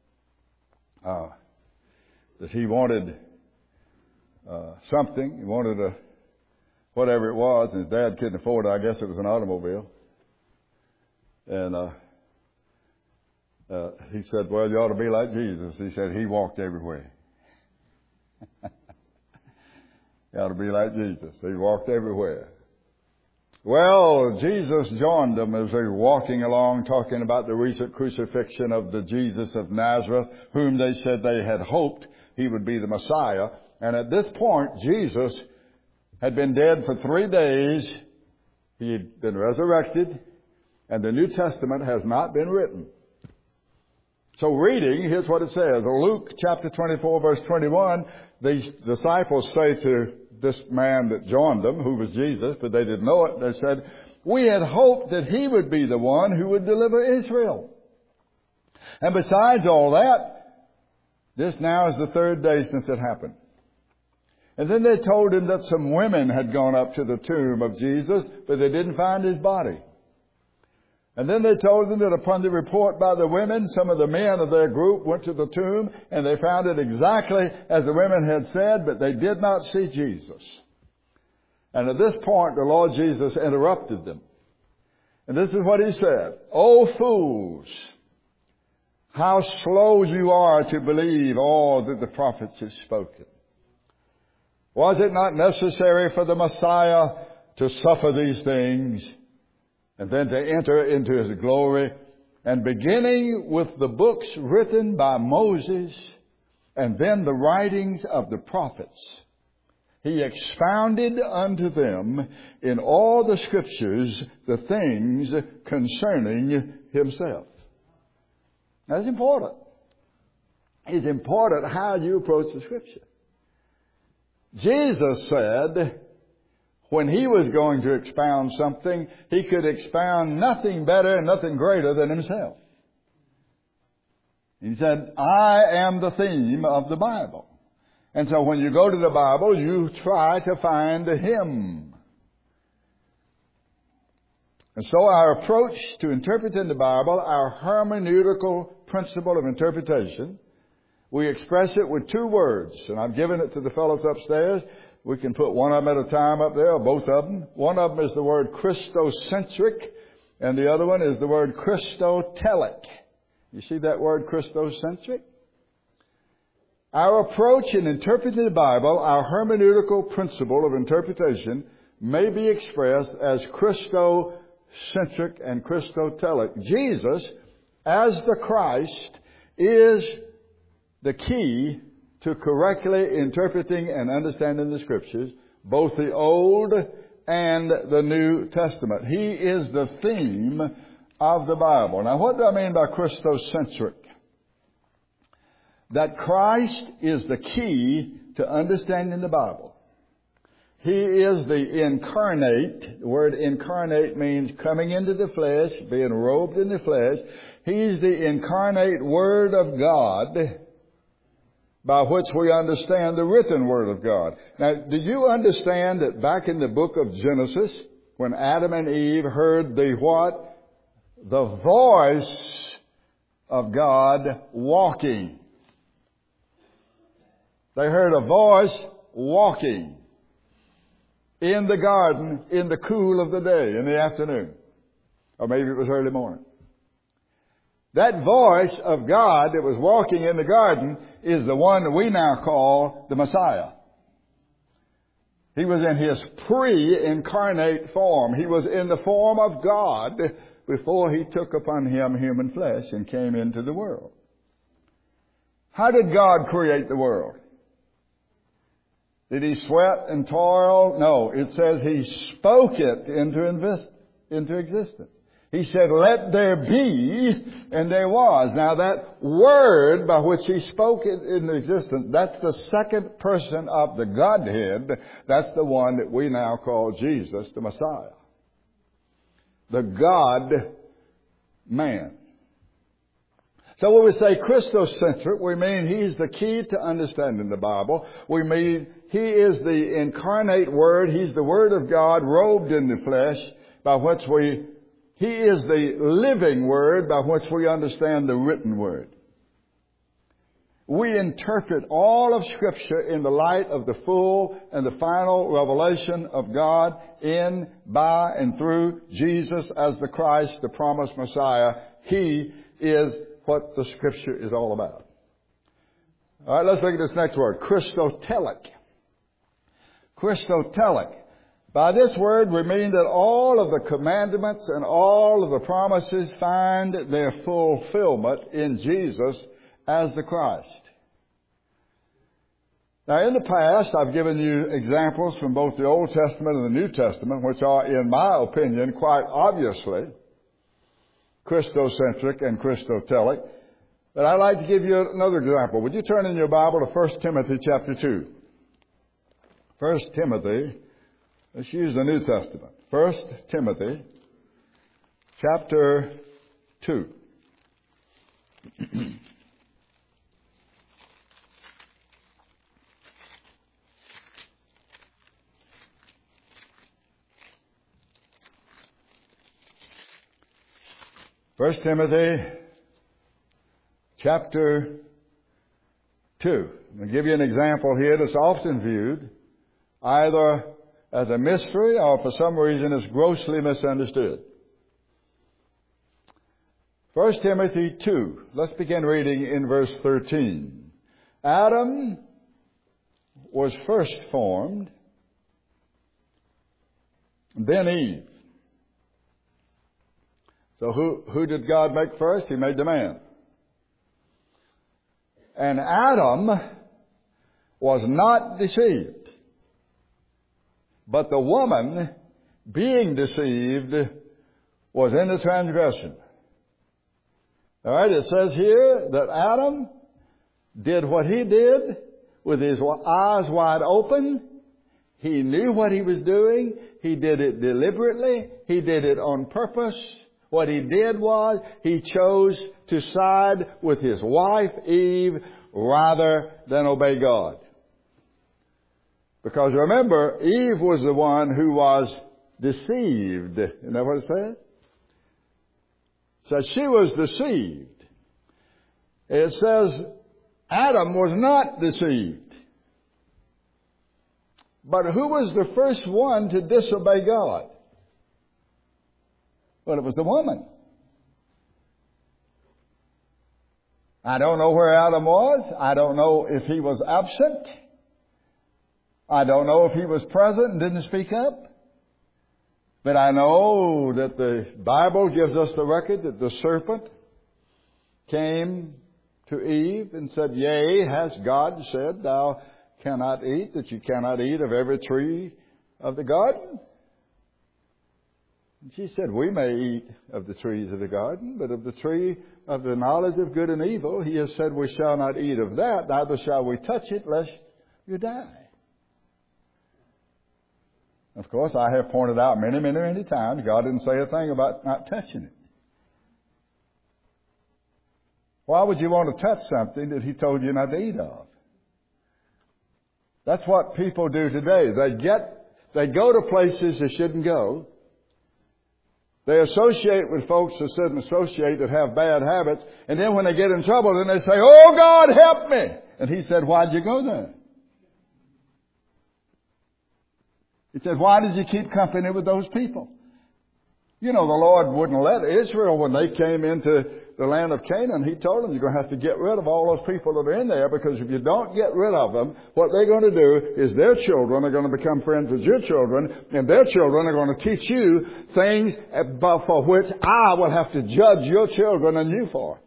that he wanted something. He wanted whatever it was, and his dad couldn't afford it. I guess it was an automobile. And he said, well, you ought to be like Jesus. He said He walked everywhere. You ought to be like Jesus. He walked everywhere. Well, Jesus joined them as they were walking along talking about the recent crucifixion of the Jesus of Nazareth, whom they said they had hoped he would be the Messiah. And at this point, Jesus had been dead for 3 days. He had been resurrected, and the New Testament has not been written. So reading, here's what it says. Luke chapter 24, verse 21, the disciples say to this man that joined them, who was Jesus, but they didn't know it, they said, "We had hoped that he would be the one who would deliver Israel. And besides all that, this now is the 3rd day since it happened." And then they told him that some women had gone up to the tomb of Jesus, but they didn't find his body. And then they told them that upon the report by the women, some of the men of their group went to the tomb, and they found it exactly as the women had said, but they did not see Jesus. And at this point, the Lord Jesus interrupted them. And this is what he said. "O fools, how slow you are to believe all that the prophets have spoken. Was it not necessary for the Messiah to suffer these things, and then to enter into his glory? And beginning with the books written by Moses, and then the writings of the prophets, he expounded unto them in all the Scriptures the things concerning himself." That's important. It's important how you approach the Scripture. Jesus said, when he was going to expound something, he could expound nothing better and nothing greater than himself. He said, "I am the theme of the Bible." And so when you go to the Bible, you try to find him. And so our approach to interpreting the Bible, our hermeneutical principle of interpretation, we express it with 2 words. And I've given it to the fellows upstairs. We can put one of them at a time up there, or both of them. One of them is the word Christocentric, and the other one is the word Christotelic. You see that word Christocentric? Our approach in interpreting the Bible, our hermeneutical principle of interpretation, may be expressed as Christocentric and Christotelic. Jesus, as the Christ, is the key to correctly interpreting and understanding the Scriptures, both the Old and the New Testament. He is the theme of the Bible. Now, what do I mean by Christocentric? That Christ is the key to understanding the Bible. He is the incarnate. The word incarnate means coming into the flesh, being robed in the flesh. He's the incarnate Word of God, by which we understand the written Word of God. Now, do you understand that back in the book of Genesis, when Adam and Eve heard the what? The voice of God walking. They heard a voice walking in the garden in the cool of the day, in the afternoon. Or maybe it was early morning. That voice of God that was walking in the garden is the one that we now call the Messiah. He was in his pre-incarnate form. He was in the form of God before he took upon him human flesh and came into the world. How did God create the world? Did he sweat and toil? No, it says he spoke it into existence. He said, "Let there be," and there was. Now that word by which he spoke it into existence, that's the second person of the Godhead. That's the one that we now call Jesus, the Messiah. The God-man. So when we say Christocentric, we mean he's the key to understanding the Bible. We mean he is the incarnate Word. He's the Word of God robed in the flesh, by which he is the living Word by which we understand the written Word. We interpret all of Scripture in the light of the full and the final revelation of God in, by, and through Jesus as the Christ, the promised Messiah. He is what the Scripture is all about. All right, let's look at this next word, Christotelic. Christotelic. By this word we mean that all of the commandments and all of the promises find their fulfillment in Jesus as the Christ. Now, in the past, I've given you examples from both the Old Testament and the New Testament, which are, in my opinion, quite obviously Christocentric and Christotelic. But I'd like to give you another example. Would you turn in your Bible to 1 Timothy chapter 2? 1 Timothy, let's use the New Testament. 1 Timothy chapter 2. 1 Timothy chapter 2. I'll give you an example here that's often viewed either as a mystery or for some reason is grossly misunderstood. 1 Timothy 2. Let's begin reading in verse 13. Adam was first formed, then Eve. So who did God make first? He made the man. And Adam was not deceived, but the woman, being deceived, was in the transgression. All right, it says here that Adam did what he did with his eyes wide open. He knew what he was doing. He did it deliberately. He did it on purpose. What he did was he chose to side with his wife, Eve, rather than obey God. Because remember, Eve was the one who was deceived. Isn't that what it says? So she was deceived. It says Adam was not deceived. But who was the first one to disobey God? Well, it was the woman. I don't know where Adam was. I don't know if he was absent. I don't know if he was present and didn't speak up. But I know that the Bible gives us the record that the serpent came to Eve and said, "Yea, has God said, thou cannot eat, that you cannot eat of every tree of the garden?" And she said, "We may eat of the trees of the garden, but of the tree of the knowledge of good and evil, he has said, we shall not eat of that, neither shall we touch it, lest you die." Of course, I have pointed out many, many, many times, God didn't say a thing about not touching it. Why would you want to touch something that he told you not to eat of? That's what people do today. They go to places they shouldn't go. They associate with folks that shouldn't associate, that have bad habits. And then when they get in trouble, then they say, "Oh, God, help me." And he said, "Why'd you go there?" He said, "Why did you keep company with those people?" You know, the Lord wouldn't let Israel, when they came into the land of Canaan, he told them, "You're going to have to get rid of all those people that are in there, because if you don't get rid of them, what they're going to do is their children are going to become friends with your children, and their children are going to teach you things for which I will have to judge your children and you for."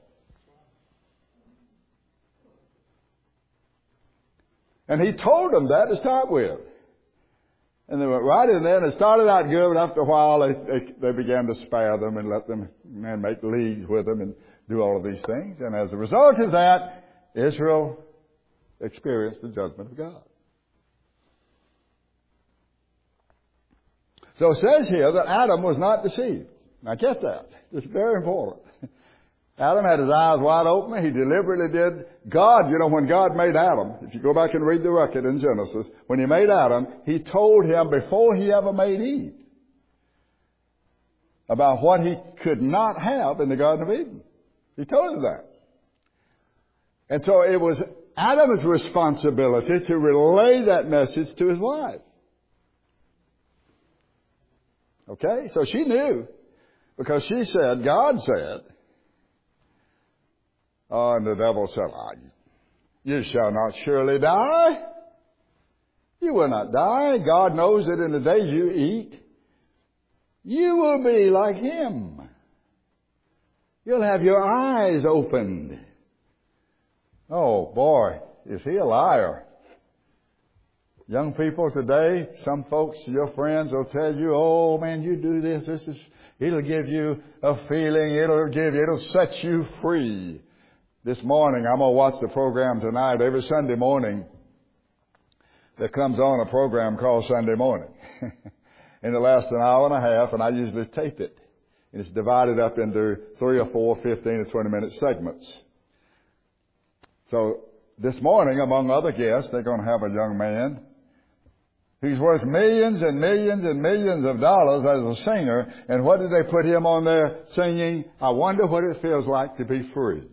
And he told them that to start with. And they went right in there, and it started out good, but after a while they began to spare them and let them and make leagues with them and do all of these things. And as a result of that, Israel experienced the judgment of God. So it says here that Adam was not deceived. Now get that. It's very important. Adam had his eyes wide open. He deliberately did. God, you know, when God made Adam, if you go back and read the record in Genesis, when he made Adam, he told him before he ever made Eve about what he could not have in the Garden of Eden. He told him that. And so it was Adam's responsibility to relay that message to his wife. Okay? So she knew, because she said, God said, and the devil said, "You shall not surely die." You will not die. God knows that in the day you eat, you will be like Him. You'll have your eyes opened. Oh, boy, is he a liar. Young people today, some folks, your friends will tell you, oh man, you do this, it'll give you a feeling, it'll set you free. This morning, I'm going to watch the program tonight. Every Sunday morning, there comes on a program called Sunday Morning. And it lasts an hour and a half, and I usually tape it. And it's divided up into 3 or 4, 15 or 20-minute segments. So this morning, among other guests, they're going to have a young man who's worth millions and millions and millions of dollars as a singer. And what did they put him on there singing? I wonder what it feels like to be free.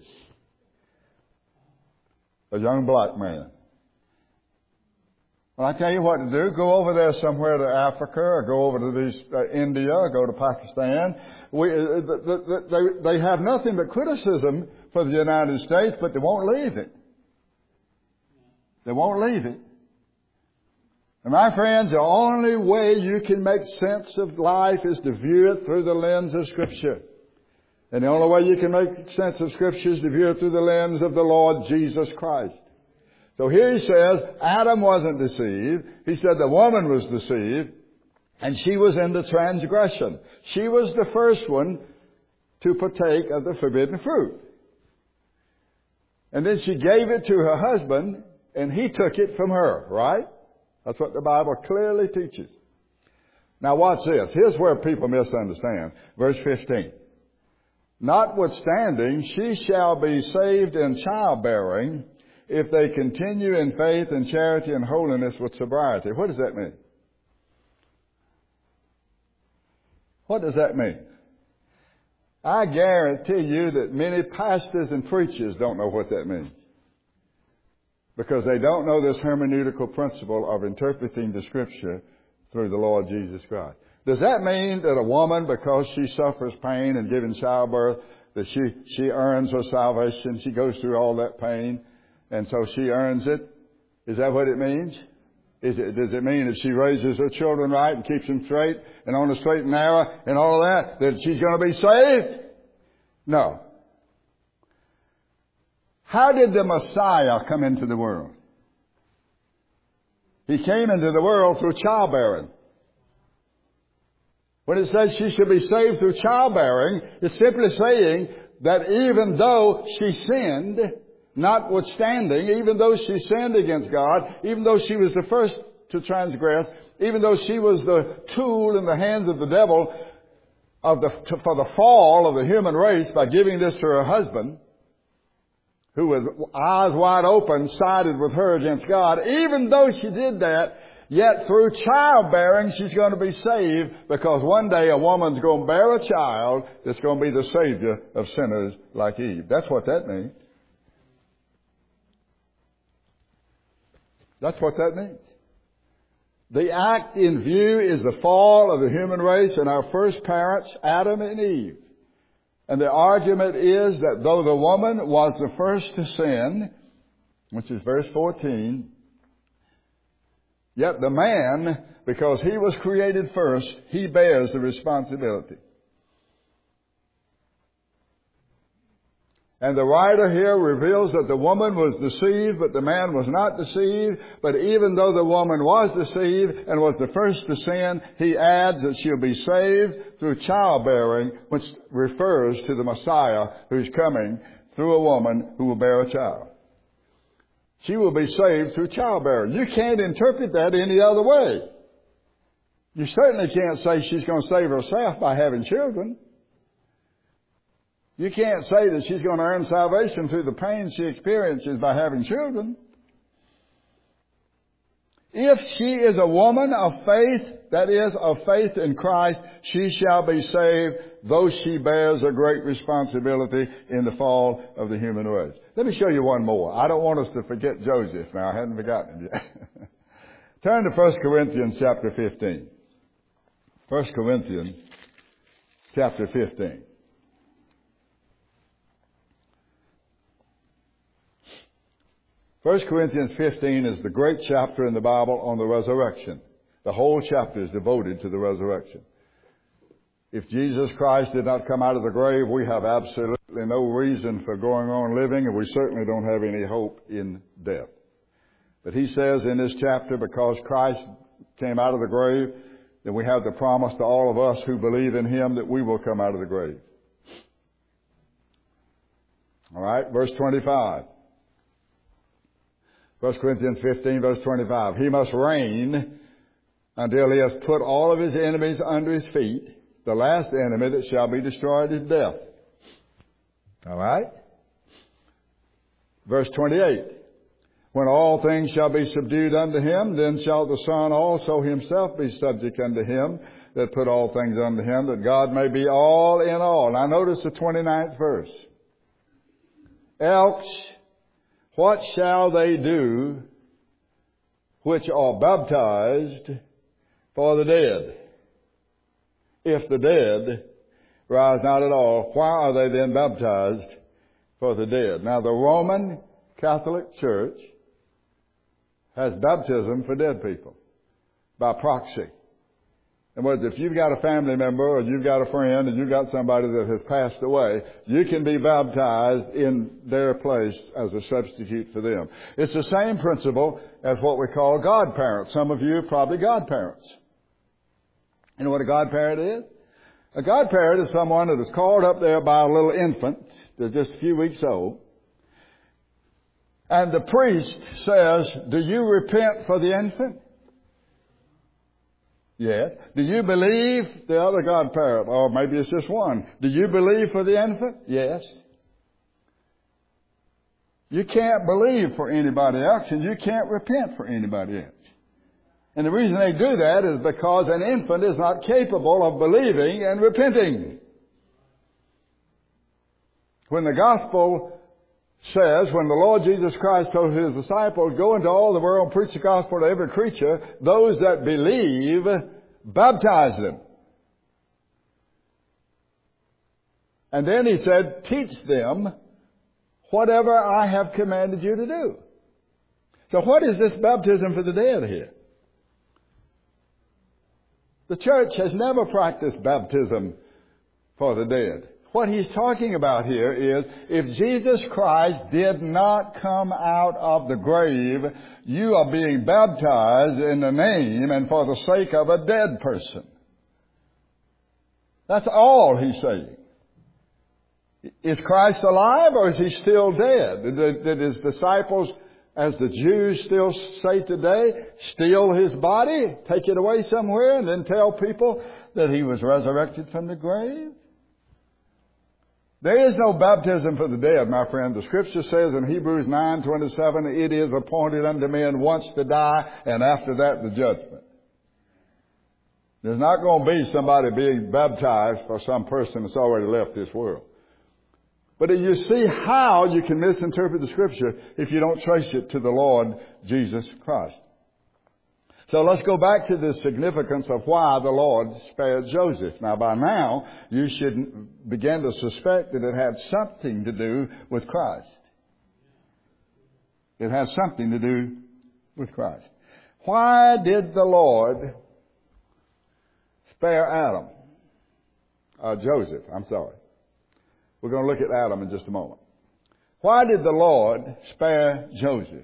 A young black man. Well, I tell you what to do. Go over there somewhere to Africa, or go over to India, or go to Pakistan. They have nothing but criticism for the United States, but they won't leave it. They won't leave it. And my friends, the only way you can make sense of life is to view it through the lens of Scripture. And the only way you can make sense of Scripture is to view it through the lens of the Lord Jesus Christ. So here he says, Adam wasn't deceived. He said the woman was deceived, and she was in the transgression. She was the first one to partake of the forbidden fruit. And then she gave it to her husband, and he took it from her, right? That's what the Bible clearly teaches. Now watch this. Here's where people misunderstand. Verse 15. Notwithstanding, she shall be saved in childbearing if they continue in faith and charity and holiness with sobriety. What does that mean? What does that mean? I guarantee you that many pastors and preachers don't know what that means, because they don't know this hermeneutical principle of interpreting the Scripture through the Lord Jesus Christ. Does that mean that a woman, because she suffers pain and giving childbirth, that she earns her salvation? She goes through all that pain, and so she earns it? Is that what it means? Does it mean if she raises her children right and keeps them straight and on the straight and narrow and all of that she's going to be saved? No. How did the Messiah come into the world? He came into the world through childbearing. When it says she should be saved through childbearing, it's simply saying that even though she sinned, notwithstanding, even though she sinned against God, even though she was the first to transgress, even though she was the tool in the hands of the devil for the fall of the human race by giving this to her husband, who with eyes wide open sided with her against God, even though she did that, yet through childbearing she's going to be saved, because one day a woman's going to bear a child that's going to be the Savior of sinners like Eve. That's what that means. That's what that means. The act in view is the fall of the human race and our first parents, Adam and Eve. And the argument is that though the woman was the first to sin, which is verse 14, yet the man, because he was created first, he bears the responsibility. And the writer here reveals that the woman was deceived, but the man was not deceived. But even though the woman was deceived and was the first to sin, he adds that she'll be saved through childbearing, which refers to the Messiah who's coming through a woman who will bear a child. She will be saved through childbearing. You can't interpret that any other way. You certainly can't say she's going to save herself by having children. You can't say that she's going to earn salvation through the pain she experiences by having children. If she is a woman of faith, that is, of faith in Christ, she shall be saved, though she bears a great responsibility in the fall of the human race. Let me show you one more. I don't want us to forget Joseph now. I hadn't forgotten him yet. Turn to 1 Corinthians chapter 15. 1 Corinthians chapter 15. 1 Corinthians 15 is the great chapter in the Bible on the resurrection. The whole chapter is devoted to the resurrection. If Jesus Christ did not come out of the grave, we have absolutely no reason for going on living, and we certainly don't have any hope in death. But he says in this chapter, because Christ came out of the grave, then we have the promise to all of us who believe in him that we will come out of the grave. All right, verse 25. 1 Corinthians 15, verse 25. He must reign until he has put all of his enemies under his feet. The last enemy that shall be destroyed is death. All right? Verse 28. When all things shall be subdued unto him, then shall the Son also himself be subject unto him that put all things unto him, that God may be all in all. Now notice the 29th verse. Else, what shall they do which are baptized for the dead? If the dead rise not at all, why are they then baptized for the dead? Now the Roman Catholic Church has baptism for dead people by proxy. In other words, if you've got a family member or you've got a friend and you've got somebody that has passed away, you can be baptized in their place as a substitute for them. It's the same principle as what we call godparents. Some of you are probably godparents. You know what a godparent is? A godparent is someone that is called up there by a little infant that's just a few weeks old. And the priest says, do you repent for the infant? Yes. Do you believe the other godparent? Or maybe it's just one. Do you believe for the infant? Yes. You can't believe for anybody else, and you can't repent for anybody else. And the reason they do that is because an infant is not capable of believing and repenting. When the gospel says, when the Lord Jesus Christ told his disciples, go into all the world and preach the gospel to every creature, those that believe, baptize them. And then he said, teach them whatever I have commanded you to do. So what is this baptism for the dead here? The church has never practiced baptism for the dead. What he's talking about here is, if Jesus Christ did not come out of the grave, you are being baptized in the name and for the sake of a dead person. That's all he's saying. Is Christ alive or is he still dead? Did his disciples, as the Jews still say today, steal his body, take it away somewhere, and then tell people that he was resurrected from the grave? There is no baptism for the dead, my friend. The Scripture says in Hebrews 9:27, it is appointed unto men once to die, and after that the judgment. There's not going to be somebody being baptized for some person that's already left this world. But you see how you can misinterpret the Scripture if you don't trace it to the Lord Jesus Christ. So let's go back to the significance of why the Lord spared Joseph. Now by now, you should begin to suspect that it had something to do with Christ. It has something to do with Christ. Why did the Lord spare Joseph? We're going to look at Adam in just a moment. Why did the Lord spare Joseph?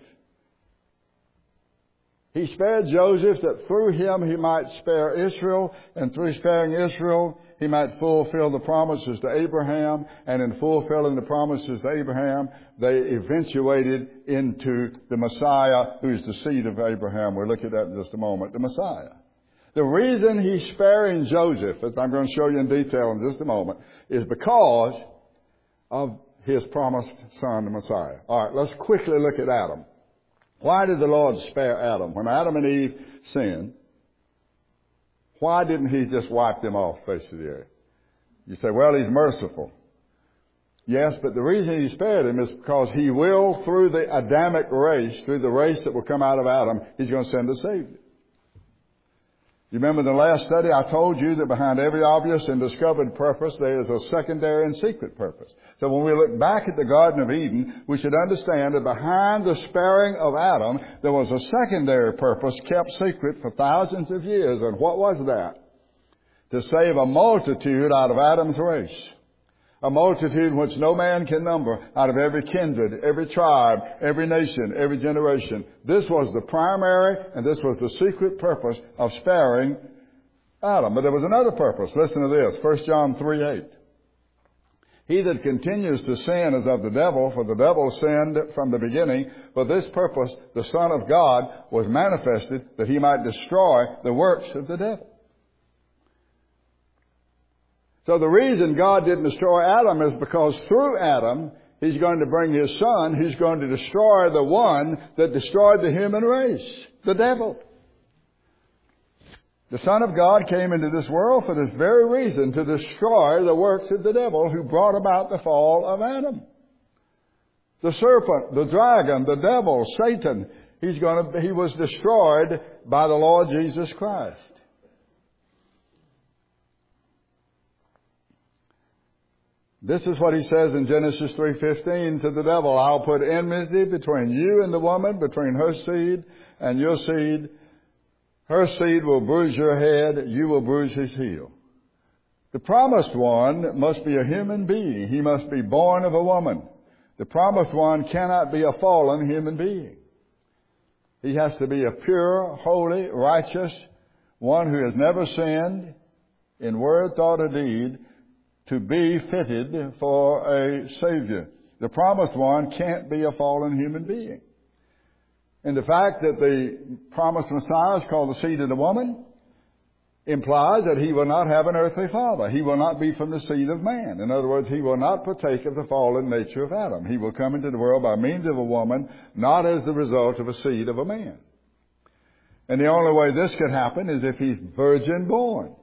He spared Joseph that through him he might spare Israel, and through sparing Israel he might fulfill the promises to Abraham, and in fulfilling the promises to Abraham they eventuated into the Messiah, who is the seed of Abraham. We'll look at that in just a moment. The Messiah. The reason he's sparing Joseph, as I'm going to show you in detail in just a moment, is because of his promised son, the Messiah. All right, let's quickly look at Adam. Why did the Lord spare Adam? When Adam and Eve sinned, why didn't he just wipe them off the face of the earth? You say, well, he's merciful. Yes, but the reason he spared him is because he will, through the Adamic race, through the race that will come out of Adam, he's going to send a Savior. You remember the last study I told you that behind every obvious and discovered purpose there is a secondary and secret purpose. So when we look back at the Garden of Eden, we should understand that behind the sparing of Adam, there was a secondary purpose kept secret for thousands of years. And what was that? To save a multitude out of Adam's race. A multitude which no man can number, out of every kindred, every tribe, every nation, every generation. This was the primary and this was the secret purpose of sparing Adam. But there was another purpose. Listen to this. 1 John 3:8. He that continues to sin is of the devil, for the devil sinned from the beginning. For this purpose the Son of God was manifested, that he might destroy the works of the devil. So the reason God didn't destroy Adam is because through Adam, He's going to bring His Son who's going to destroy the one that destroyed the human race, the devil. The Son of God came into this world for this very reason, to destroy the works of the devil who brought about the fall of Adam. The serpent, the dragon, the devil, Satan, he was destroyed by the Lord Jesus Christ. This is what he says in Genesis 3:15 to the devil. I'll put enmity between you and the woman, between her seed and your seed. Her seed will bruise your head, you will bruise his heel. The promised one must be a human being. He must be born of a woman. The promised one cannot be a fallen human being. He has to be a pure, holy, righteous, one who has never sinned in word, thought, or deed, to be fitted for a Savior. The promised one can't be a fallen human being. And the fact that the promised Messiah is called the seed of the woman implies that he will not have an earthly father. He will not be from the seed of man. In other words, he will not partake of the fallen nature of Adam. He will come into the world by means of a woman, not as the result of a seed of a man. And the only way this could happen is if he's virgin born.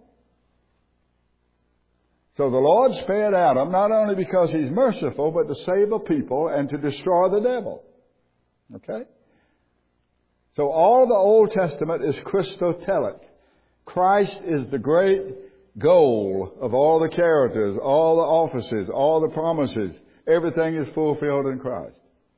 So the Lord spared Adam not only because he's merciful, but to save a people and to destroy the devil. Okay? So all the Old Testament is Christotelic. Christ is the great goal of all the characters, all the offices, all the promises. Everything is fulfilled in Christ.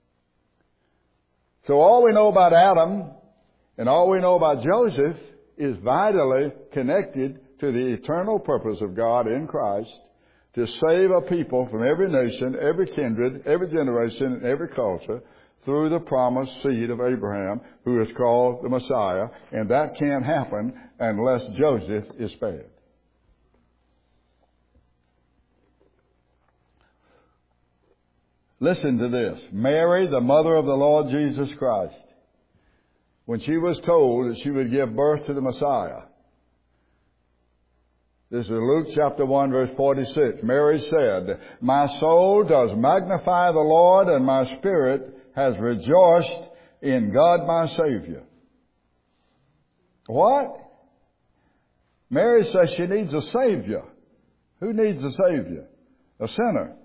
So all we know about Adam and all we know about Joseph is vitally connected to the eternal purpose of God in Christ to save a people from every nation, every kindred, every generation, and every culture through the promised seed of Abraham, who is called the Messiah. And that can't happen unless Joseph is spared. Listen to this. Mary, the mother of the Lord Jesus Christ, when she was told that she would give birth to the Messiah, this is Luke chapter 1, verse 46. Mary said, "My soul does magnify the Lord, and my spirit has rejoiced in God my Savior." What? Mary says she needs a Savior. Who needs a Savior? A sinner.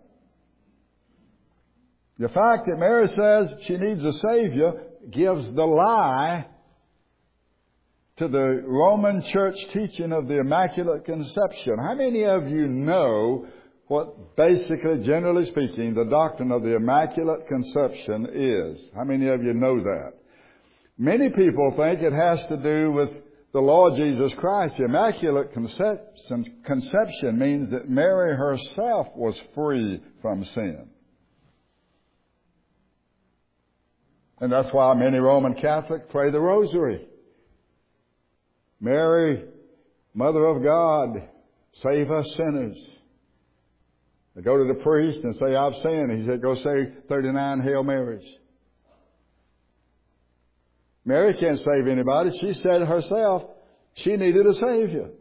The fact that Mary says she needs a Savior gives the lie to the Roman Church teaching of the Immaculate Conception. How many of you know what basically, generally speaking, the doctrine of the Immaculate Conception is? How many of you know that? Many people think it has to do with the Lord Jesus Christ. The Immaculate Conception means that Mary herself was free from sin. And that's why many Roman Catholics pray the Rosary. Mary, Mother of God, save us sinners. They go to the priest and say, "I've sinned." He said, "Go say 39 Hail Marys." Mary can't save anybody. She said herself she needed a Savior.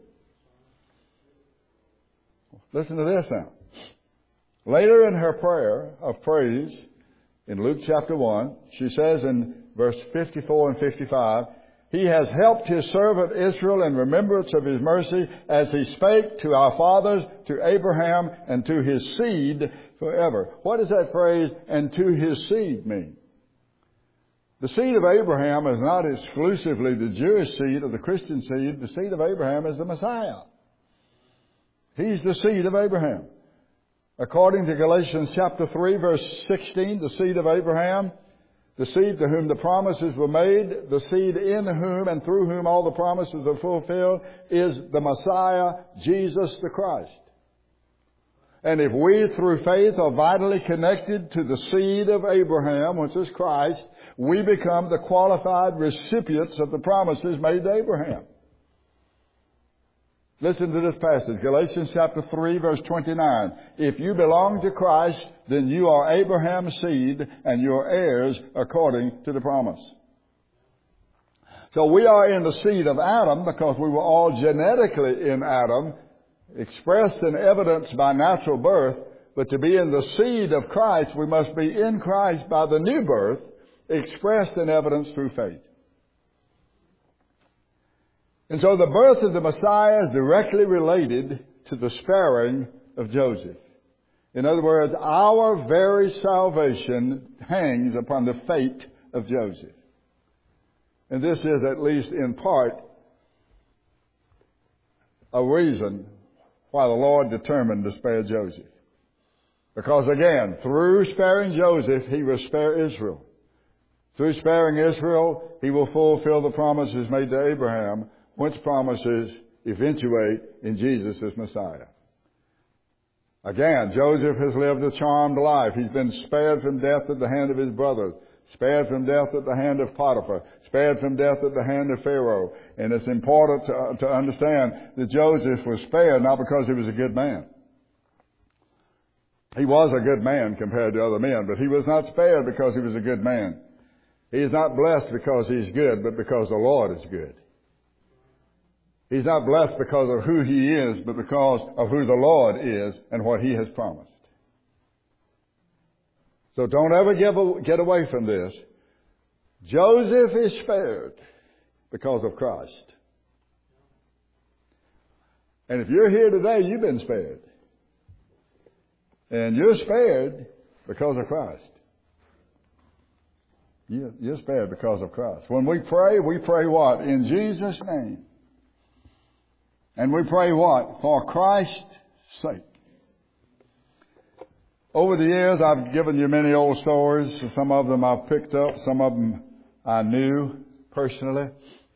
Listen to this now. Later in her prayer of praise, in Luke chapter 1, she says in verse 54 and 55, "He has helped His servant Israel in remembrance of His mercy, as He spake to our fathers, to Abraham, and to his seed forever." What does that phrase, "and to his seed," mean? The seed of Abraham is not exclusively the Jewish seed or the Christian seed. The seed of Abraham is the Messiah. He's the seed of Abraham. According to Galatians chapter 3, verse 16, the seed of Abraham, the seed to whom the promises were made, the seed in whom and through whom all the promises are fulfilled, is the Messiah, Jesus the Christ. And if we, through faith, are vitally connected to the seed of Abraham, which is Christ, we become the qualified recipients of the promises made to Abraham. Listen to this passage, Galatians chapter 3, verse 29. If you belong to Christ, then you are Abraham's seed, and your heirs according to the promise. So we are in the seed of Adam because we were all genetically in Adam, expressed and evidenced by natural birth, but to be in the seed of Christ, we must be in Christ by the new birth, expressed and evidenced through faith. And so the birth of the Messiah is directly related to the sparing of Joseph. In other words, our very salvation hangs upon the fate of Joseph. And this is, at least in part, a reason why the Lord determined to spare Joseph. Because again, through sparing Joseph, He will spare Israel. Through sparing Israel, He will fulfill the promises made to Abraham, which promises eventuate in Jesus as Messiah. Again, Joseph has lived a charmed life. He's been spared from death at the hand of his brothers, spared from death at the hand of Potiphar, spared from death at the hand of Pharaoh. And it's important to understand that Joseph was spared not because he was a good man. He was a good man compared to other men, but he was not spared because he was a good man. He is not blessed because he's good, but because the Lord is good. He's not blessed because of who he is, but because of who the Lord is and what He has promised. So don't ever get away from this. Joseph is spared because of Christ. And if you're here today, you've been spared. And you're spared because of Christ. You're spared because of Christ. When we pray what? In Jesus' name. And we pray what? For Christ's sake. Over the years, I've given you many old stories. Some of them I've picked up. Some of them I knew personally.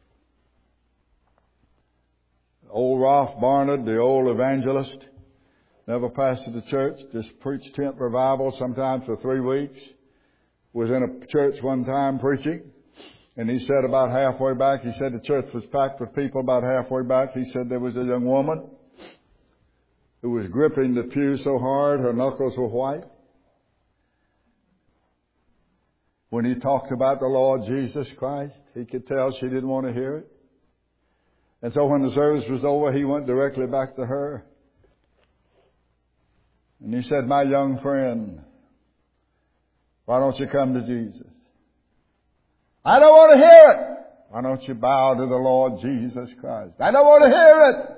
Old Ralph Barnard, the old evangelist, never pastored the church, just preached tent revival sometimes for 3 weeks. Was in a church one time preaching. And he said about halfway back, he said the church was packed with people. About halfway back, he said there was a young woman who was gripping the pew so hard her knuckles were white. When he talked about the Lord Jesus Christ, he could tell she didn't want to hear it. And so when the service was over, he went directly back to her. And he said, "My young friend, why don't you come to Jesus?" "I don't want to hear it." "Why don't you bow to the Lord Jesus Christ?" "I don't want to hear it."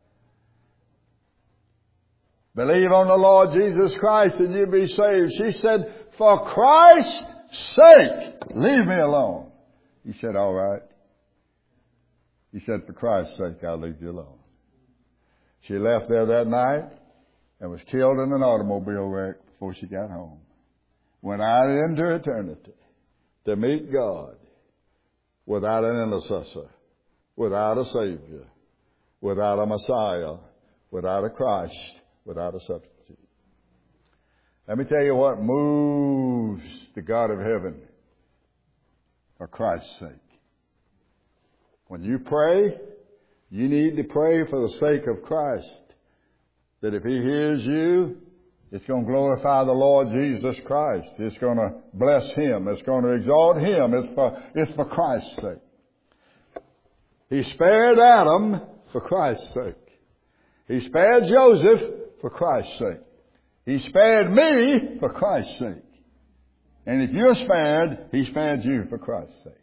"Believe on the Lord Jesus Christ and you'll be saved." She said, "For Christ's sake, leave me alone." He said, "All right." He said, "For Christ's sake, I'll leave you alone." She left there that night and was killed in an automobile wreck before she got home. Went out into eternity to meet God without an intercessor, without a Savior, without a Messiah, without a Christ, without a substitute. Let me tell you what moves the God of heaven for Christ's sake. When you pray, you need to pray for the sake of Christ. That if He hears you, it's going to glorify the Lord Jesus Christ. It's going to bless Him. It's going to exalt Him. It's for Christ's sake. He spared Adam for Christ's sake. He spared Joseph for Christ's sake. He spared me for Christ's sake. And if you're spared, He spared you for Christ's sake.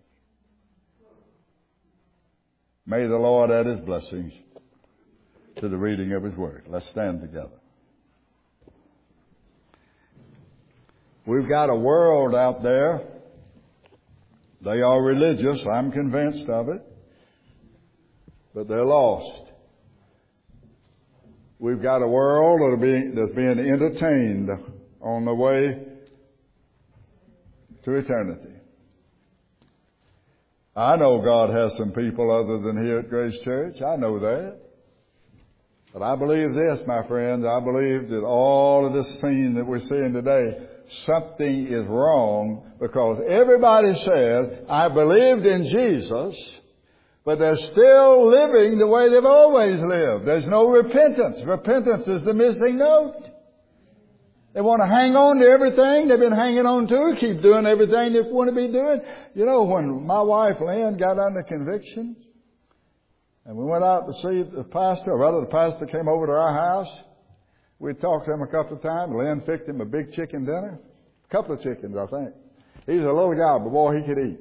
May the Lord add His blessings to the reading of His Word. Let's stand together. We've got a world out there They are religious, I'm convinced of it, but they're lost. We've got a world that's being entertained on the way to eternity. I know God has some people other than here at Grace Church. I know that. But I believe this, my friends. I believe that all of this scene that we're seeing today, something is wrong, because everybody says, I believed in Jesus, but they're still living the way they've always lived. There's no repentance. Repentance is the missing note. They want to hang on to everything they've been hanging on to, keep doing everything they want to be doing. You know, when my wife Lynn got under conviction, and we went out to see the pastor, or rather the pastor came over to our house. We talked to him a couple of times. Lynn fixed him a big chicken dinner. A couple of chickens, I think. He's a little guy, but boy, he could eat.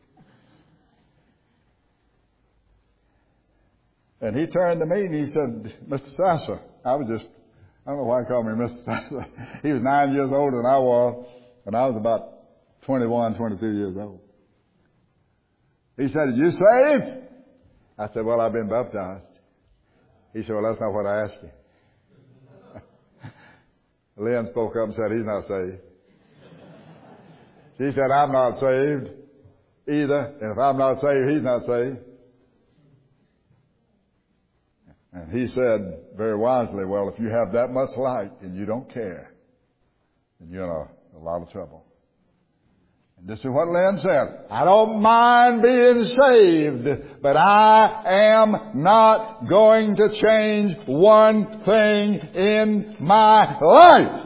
And he turned to me and he said, Mr. Sasser, I don't know why he called me Mr. Sasser. He was 9 years older than I was, and I was about 21, 22 years old. He said, are you saved? I said, well, I've been baptized. He said, well, that's not what I asked you. Lynn spoke up and said, he's not saved. She said, I'm not saved either, and if I'm not saved, he's not saved. And he said very wisely, well, if you have that much light and you don't care, then you're in a lot of trouble. And this is what Lynn said. I don't mind being saved, but I am not going to change one thing in my life.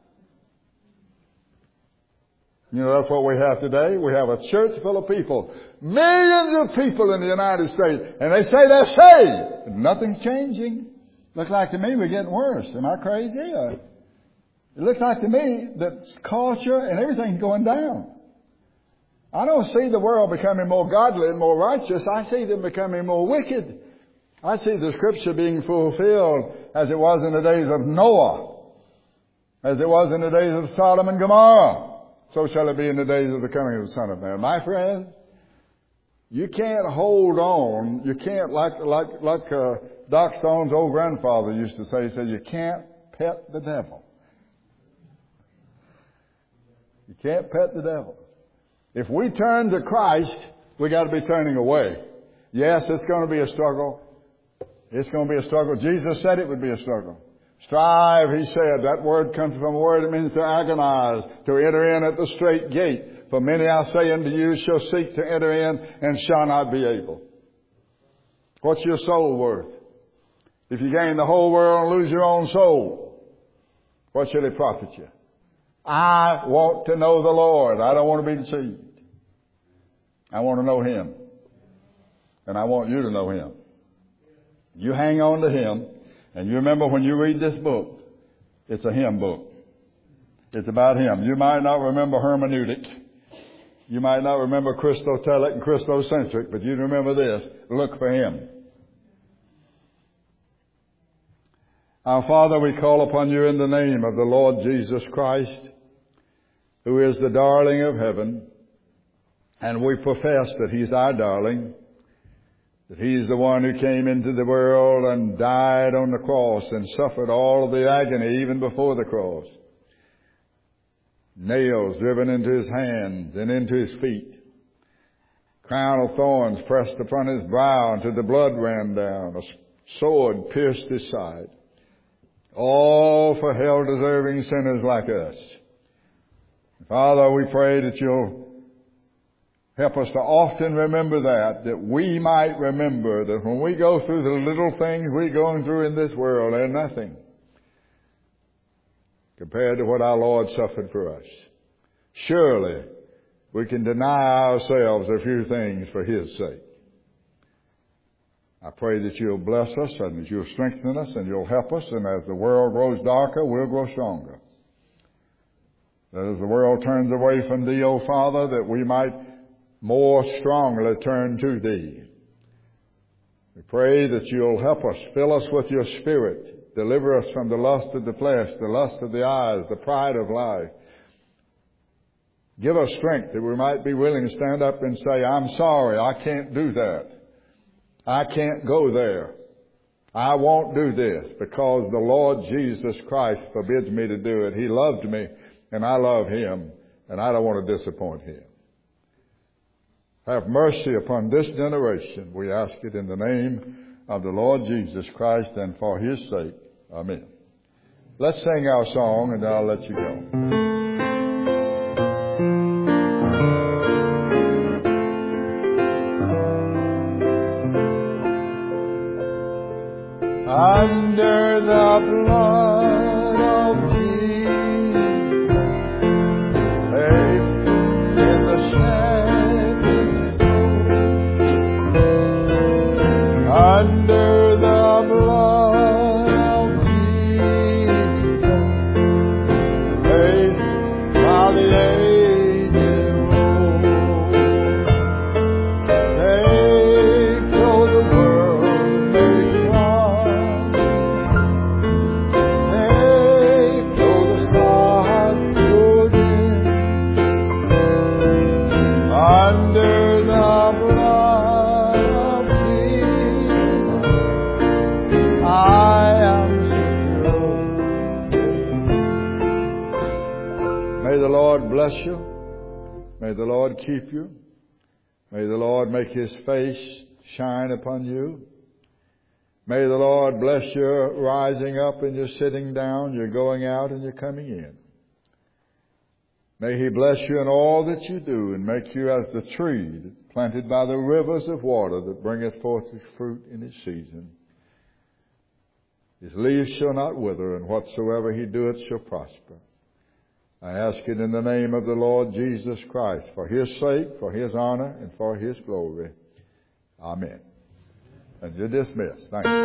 You know, that's what we have today. We have a church full of people, millions of people in the United States, and they say they're saved. Nothing's changing. Looks like to me we're getting worse. Am I crazy? It looks like to me that culture and everything's going down. I don't see the world becoming more godly and more righteous. I see them becoming more wicked. I see the scripture being fulfilled as it was in the days of Noah, as it was in the days of Sodom and Gomorrah. So shall it be in the days of the coming of the Son of Man. My friend, you can't hold on. You can't, like Doc Stone's old grandfather used to say, he said, you can't pet the devil. You can't pet the devil. If we turn to Christ, we got to be turning away. Yes, it's going to be a struggle. It's going to be a struggle. Jesus said it would be a struggle. Strive, he said. That word comes from a word that means to agonize, to enter in at the strait gate. For many, I say unto you, shall seek to enter in and shall not be able. What's your soul worth? If you gain the whole world and lose your own soul, what shall it profit you? I want to know the Lord. I don't want to be deceived. I want to know Him. And I want you to know Him. You hang on to Him. And you remember when you read this book, it's a hymn book. It's about Him. You might not remember hermeneutic. You might not remember Christotelic and Christocentric, but you remember this. Look for Him. Our Father, we call upon you in the name of the Lord Jesus Christ, who is the darling of heaven. And we profess that He's our darling, that He's the one who came into the world and died on the cross and suffered all of the agony even before the cross. Nails driven into His hands and into His feet. Crown of thorns pressed upon His brow until the blood ran down. A sword pierced His side. All for hell-deserving sinners like us. Father, we pray that you'll help us to often remember that we might remember that when we go through the little things we're going through in this world, they're nothing compared to what our Lord suffered for us. Surely we can deny ourselves a few things for His sake. I pray that you'll bless us and that you'll strengthen us and you'll help us, and as the world grows darker, we'll grow stronger. That as the world turns away from Thee, O Father, that we might more strongly turn to Thee. We pray that you'll help us, fill us with your Spirit, deliver us from the lust of the flesh, the lust of the eyes, the pride of life. Give us strength that we might be willing to stand up and say, I'm sorry, I can't do that. I can't go there. I won't do this because the Lord Jesus Christ forbids me to do it. He loved me and I love Him and I don't want to disappoint Him. Have mercy upon this generation. We ask it in the name of the Lord Jesus Christ and for His sake. Amen. Let's sing our song and then I'll let you go. Under the blood of Jesus, safe in the shadows, under the blood of Jesus, safe by the ages old, safe though the world may run, safe though the stars go dim, under the blood of Jesus, I am secure. May the Lord bless you. May the Lord keep you. May the Lord make His face shine upon you. May the Lord bless your rising up and your sitting down, your going out and your coming in. May He bless you in all that you do and make you as the tree planted by the rivers of water that bringeth forth His fruit in its season. His leaves shall not wither, and whatsoever He doeth shall prosper. I ask it in the name of the Lord Jesus Christ, for His sake, for His honor, and for His glory. Amen. And you're dismissed. Thank you.